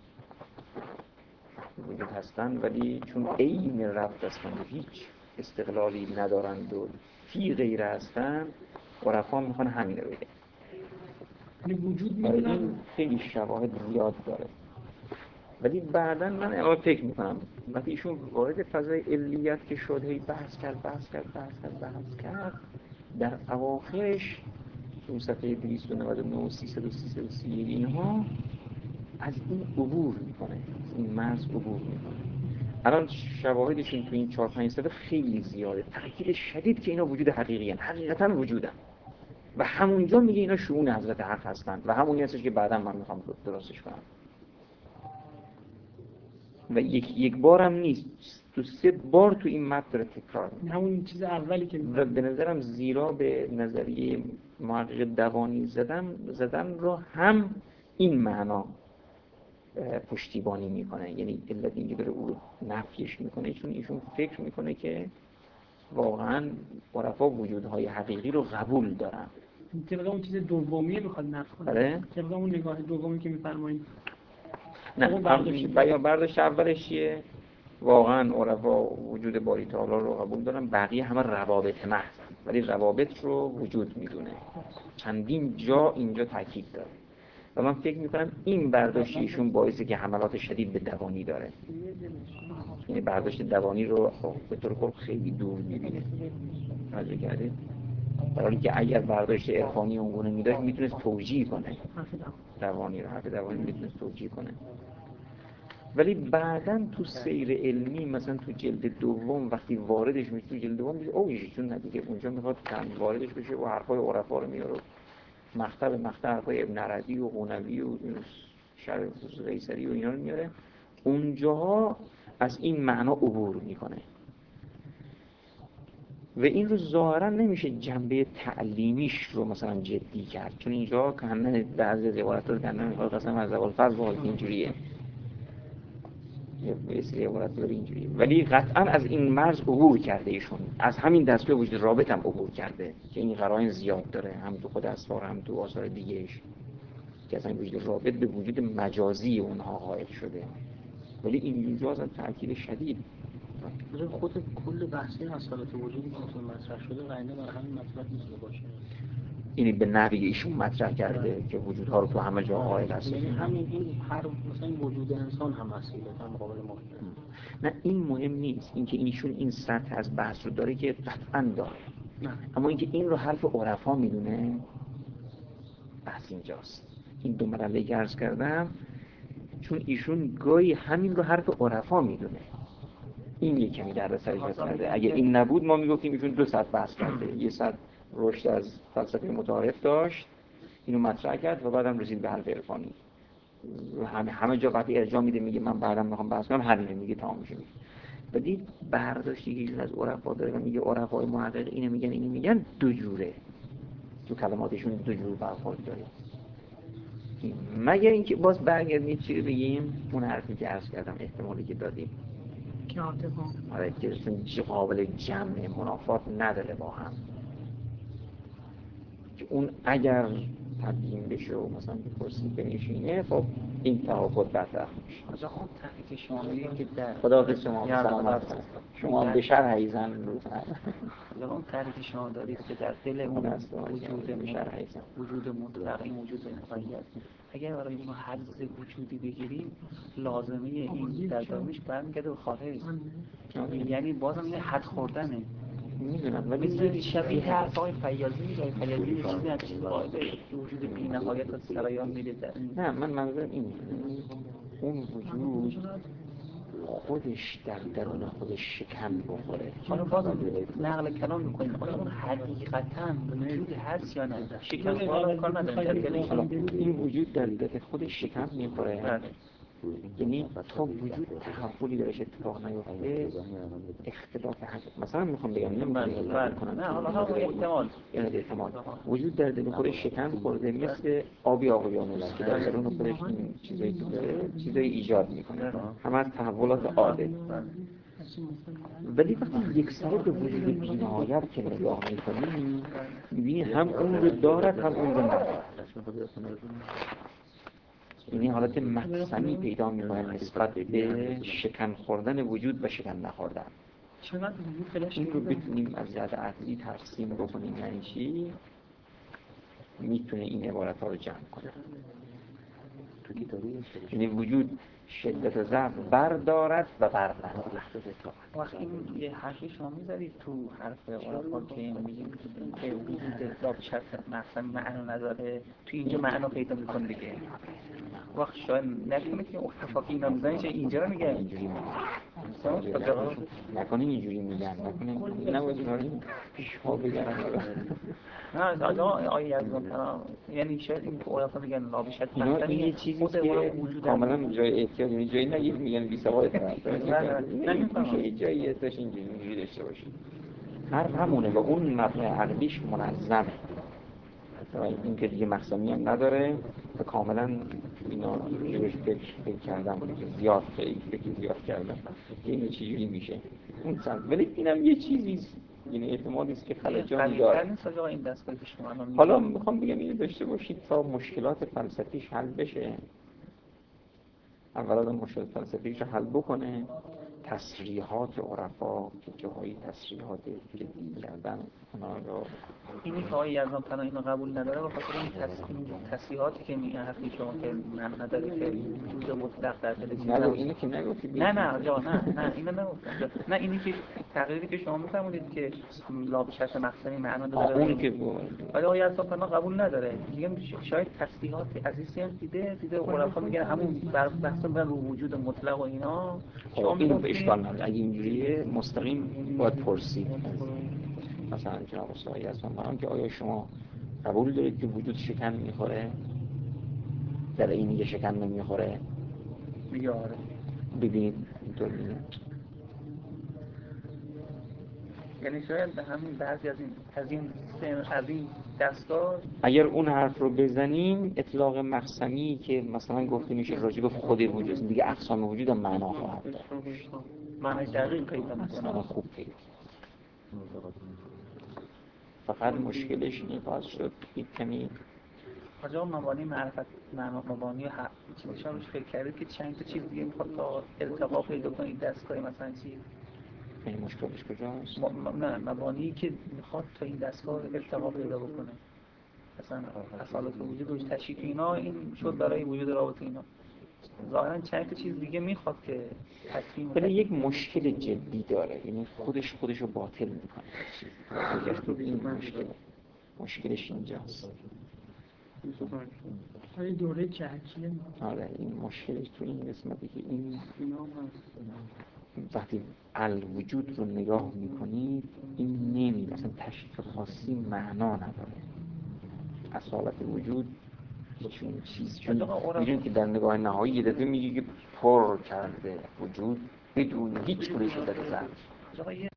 وجود هستن ولی چون عین ربط هستن و هیچ استقلالی ندارند و فی غیره هستن عرفا میخوان همین رو بگن. یعنی وجود این میدونن خیلی شواهد زیاد داره ولی بعداً من الان فکر میکنم وقتی ایشون وارد فضای علیت که شد هی بحث کرد بحث کرد بحث کرد بحث کرد در اواخرش اون صفحه دویست و نود و نه و سیصد و سیصد و سی اینها از این عبور میکنه از این مرز عبور میکنه. الان شواهدشون تو این چهار پنج صفحه خیلی زیاده تأکید شدید که اینا وجود حقیقی هستند حقیقتا وجودن و همونجا میگه اینا شؤون حضرت حق هستند و همونی هستش که بعدا من میخوام درستش کنم و یک یک بارم نیست تو سه بار تو این متن داره تکرار میکنه. همون چیز اولی که و به نظرم زیرا به نظریه محقق دوانی زدن زدن رو هم این معنا پشتیبانی میکنه یعنی علت اینکه داره او رو نفیش میکنه چون ایشون فکر میکنه که واقعا عرفا وجودهای حقیقی رو قبول دارن. طبقه اون چیز دومیه میخواد نفی کنه. آره طبقه اون نگاه دومی که میفرمایید. نه برداشت برداشت, برداشت اولش چیه؟ واقعا عرفا وجود باری تعالی رو قبول دارن بقیه همه روابط محض ولی روابط رو وجود میدونه. چندین جا اینجا تاکید داره و من فکر میکنم این برداشت ایشون باعثه که حملات شدید به دوانی داره یعنی برداشت دوانی رو به طور کل خیلی دور میبینه توجه کردید؟ برای حالی که اگر برداشت عرفانی اونگونه میداشت میتونست توجیه کنه دوانی رو حرف دوانی میتونست توجیه کنه ولی بعداً تو سیر علمی مثلا تو جلد دوم وقتی واردش میشه تو جلد دوم میشه اوه چون ندیگه اونجا میخواد کم واردش بشه و حرفای عرفا رو میاره مقطع به مقطع حرفای ابن عربی و قونوی و شرح قیصری و اینا رو میاره اونجاها از این معنا عبور میکنه و این رو ظاهرا نمیشه جنبه تعلیمیش رو مثلا جدی کرد چون اینجا کهنه بعضی از عبارتات کهنه میخواد قسم از اول فرض باید اینجوریه یه سری عبارت داره اینجوریه ولی قطعا از این مرز عبور کرده ایشون از همین دستگاه وجود رابط هم عبور کرده که این قرائن زیاد داره هم تو خود اسفار هم تو آثار دیگهش که اصلا وجود رابط به وجود مجازی اونها قائل شده ولی اینجا از تأکید شدید خود کل بحثی اصالت وجودی که مطرح شده قاعده بر همین مطلب نیست باشه یعنی به نحوی ایشون مطرح کرده که وجودها رو تو همه جا قائل هست یعنی همین این هر مثلا وجود انسان هم وسیله تا مقابل ما نه این مهم نیست اینکه ایشون این سطح از بحث رو داره که قطعا داره نه. اما اینکه این رو حرف عرفا میدونه بحث اینجاست این دو مرحله که عرض کردم چون ایشون گاهی همین رو حرف عرفا میدونه این یک کمی در سرش کرده اگه این نبود ما میگفتیم ایشون دو ساعت بحث کرده یه ساعت رشد از فلسفه متعارف داشت اینو مطرح کرد و بعدم رسید به حرف عرفانی همه همه جا وقتی ارجاع میده میگه من بعدم میخوام بحث کنم همین میگه تمام میشه ولی برداشتی که از عرفا داره و میگه عرفای محقق اینو میگن اینو میگن دو جوره تو کلماتشون دو جور برخورد داره مگر اینکه باز برگردیم چی رو بگیم اون حرفی که عرض کردم احتمالی که دادیم که عاطفه آره که قابل جمع منافات نداره با هم که اون اگر تبیین بشه و مثلا بپرسید بنشینه خب این تفاوت برطرف میشه. آجا اون تحقیق شاملی که در خداحافظ شما سلامت شما به شرح ایزن روز آجا اون تحقیق شما دارید که در دل اون وجود وجود مطلق این وجود نهایت اگر برای اون حدس وجودی بگیریم لازمه این در دارمیش برمیگرده به خارج، یعنی بازم یه حد خوردنه. میدونم ولی مثل شبیه حرفای فیاضی میگه فیاضی یه چیزی هم چیز قائل وجود بی نهایت و سرایان میره در این. نه من منظورم این اون وجود خودش در درون خودش شکن بخوره. حالا بازم نقل کلام میکنیم آیا اون حقیقتاً وجود هست یا نه؟ شکن حالا کار نداره. این وجود در دل خودش شکن میخوره، یعنی تا وجود تحولی درش اتفاق نیفته اختلاف حقیقت. مثلا میخوام بگم نه حالا ها احتمال یعنی احتمال وجود در دل خودش شکن خورده مثل آبی آقیانوس که در درون خودش این چیزایی که داره چیزایی ایجاد میکنه، همه از تحولات عاده. ولی وقتی یک سره به وجود بی‌نهایت که نگاه میکنیم میبینی هم اون رو دارد هم اون رو ندارد، یعنی حالت مقسمی پیدا می‌کنه نسبت به شکن خوردن وجود و شکن نخوردن. این رو بتونیم از جهت عقلی ترسیم بکنیم یعنی چی؟ میتونه این عبارت ها رو جمع کنه. یعنی وجود شدت ضعف بردارد و بردارد. وقتی این یه حرفی شما میذارید تو حرف عرفا که میگیم که وجود لا شرط مقسم معنا نداره، تو اینجا معنا پیدا میکنه دیگه. وقت شاید نکنه که اتفاقی اینا میزنی چه اینجا رو میگه اینجوری میگن نکنه اینجوری میگن نکنه نباید اینا رو پیش ها بگن. نه آجا آیه از اون یعنی شاید این عرفا میگن لا شرط اینا این یه چیزی که کاملا جای احتیاط یعنی جایی نگید میگن بی سواد طرف نمیشه یه جایی ازش اینجوری داشته باشید. حرف همونه و اون مبنای عقلیش منظمه و این که دیگه مقسمی هم نداره و کاملا اینا جورش فکر فکر کردم زیاد خیلی فکر زیاد کردم که این چجوری میشه اون سمت. ولی اینم یه چیزیست، یعنی احتمالی است که خلجانی داره. حالا میخوام بگم اینو داشته باشید تا مشکلات فلسفیش حل بشه. اولا مشکلات فلسفیش رو حل بکنه، تصریحات عرفا که جاهای تصریحات جدی کردن اونا رو اینی که آقای یزدان پناه اینو قبول نداره و خاطر این تصریحاتی که میگن حرفی شما که من نداره که وجود مطلق در دل چیز نه اینو که نگفتی نه نه جا نه نه اینو نگفتم نه اینی که تقریری که شما میفرمودید که لا به شرط مقصدی معنا داره اون که ولی آقای یزدان پناه قبول نداره. میگم شاید تصریحات عزیزی هم دیده دیده عرفا میگن همون بر بحث بر وجود مطلق و اینا شما میگید اشکال نداره. اگه اینجوریه مستقیم باید پرسید مثلا جناب استاد هستم من که آیا شما قبول دارید که وجود شکن میخوره در این یه شکن نمیخوره؟ میگه آره. ببینید اینطور میگه یعنی شاید همین بعضی از این از این از این دستگاه اگر اون حرف رو بزنیم اطلاق مقسمی که مثلا گفته میشه راجع به خود وجود دیگه اقسام وجود هم معنا خواهد داشت. معنی دقیق پیدا می‌کنه. خوب پیدا. فقط مشکلش اینه باز شد یک کمی آجا مبانی معرفت مبانی حق چیزی روش فکر کردید که چند تا چیز دیگه میخواد تا التقا پیدا کنه این دستگاه مثلا چی؟ این مشکلش کجاست؟ م... نه مبانی که میخواد تا این دستگاه التقا پیدا بکنه مثلا اصالت وجود روش تشکیل اینا این شد برای وجود رابطه اینا ظاهرا چند تا چیز دیگه میخواد که تصمیم ولی یک مشکل جدی داره یعنی خودش خودش رو باطل میکنه چیزی این مشکل مشکلش اینجاست. آره دوره چرکیه آره این مشکلش تو این قسمتی که این وقتی الوجود رو نگاه میکنید این نمی مثلا تشریح خاصی معنا نداره. اصالت وجود هیچون چیز چون میدونی که در نگاه نهایی یه دفعه میگی که پر کرده وجود بدون هیچ گونه شدت ضرب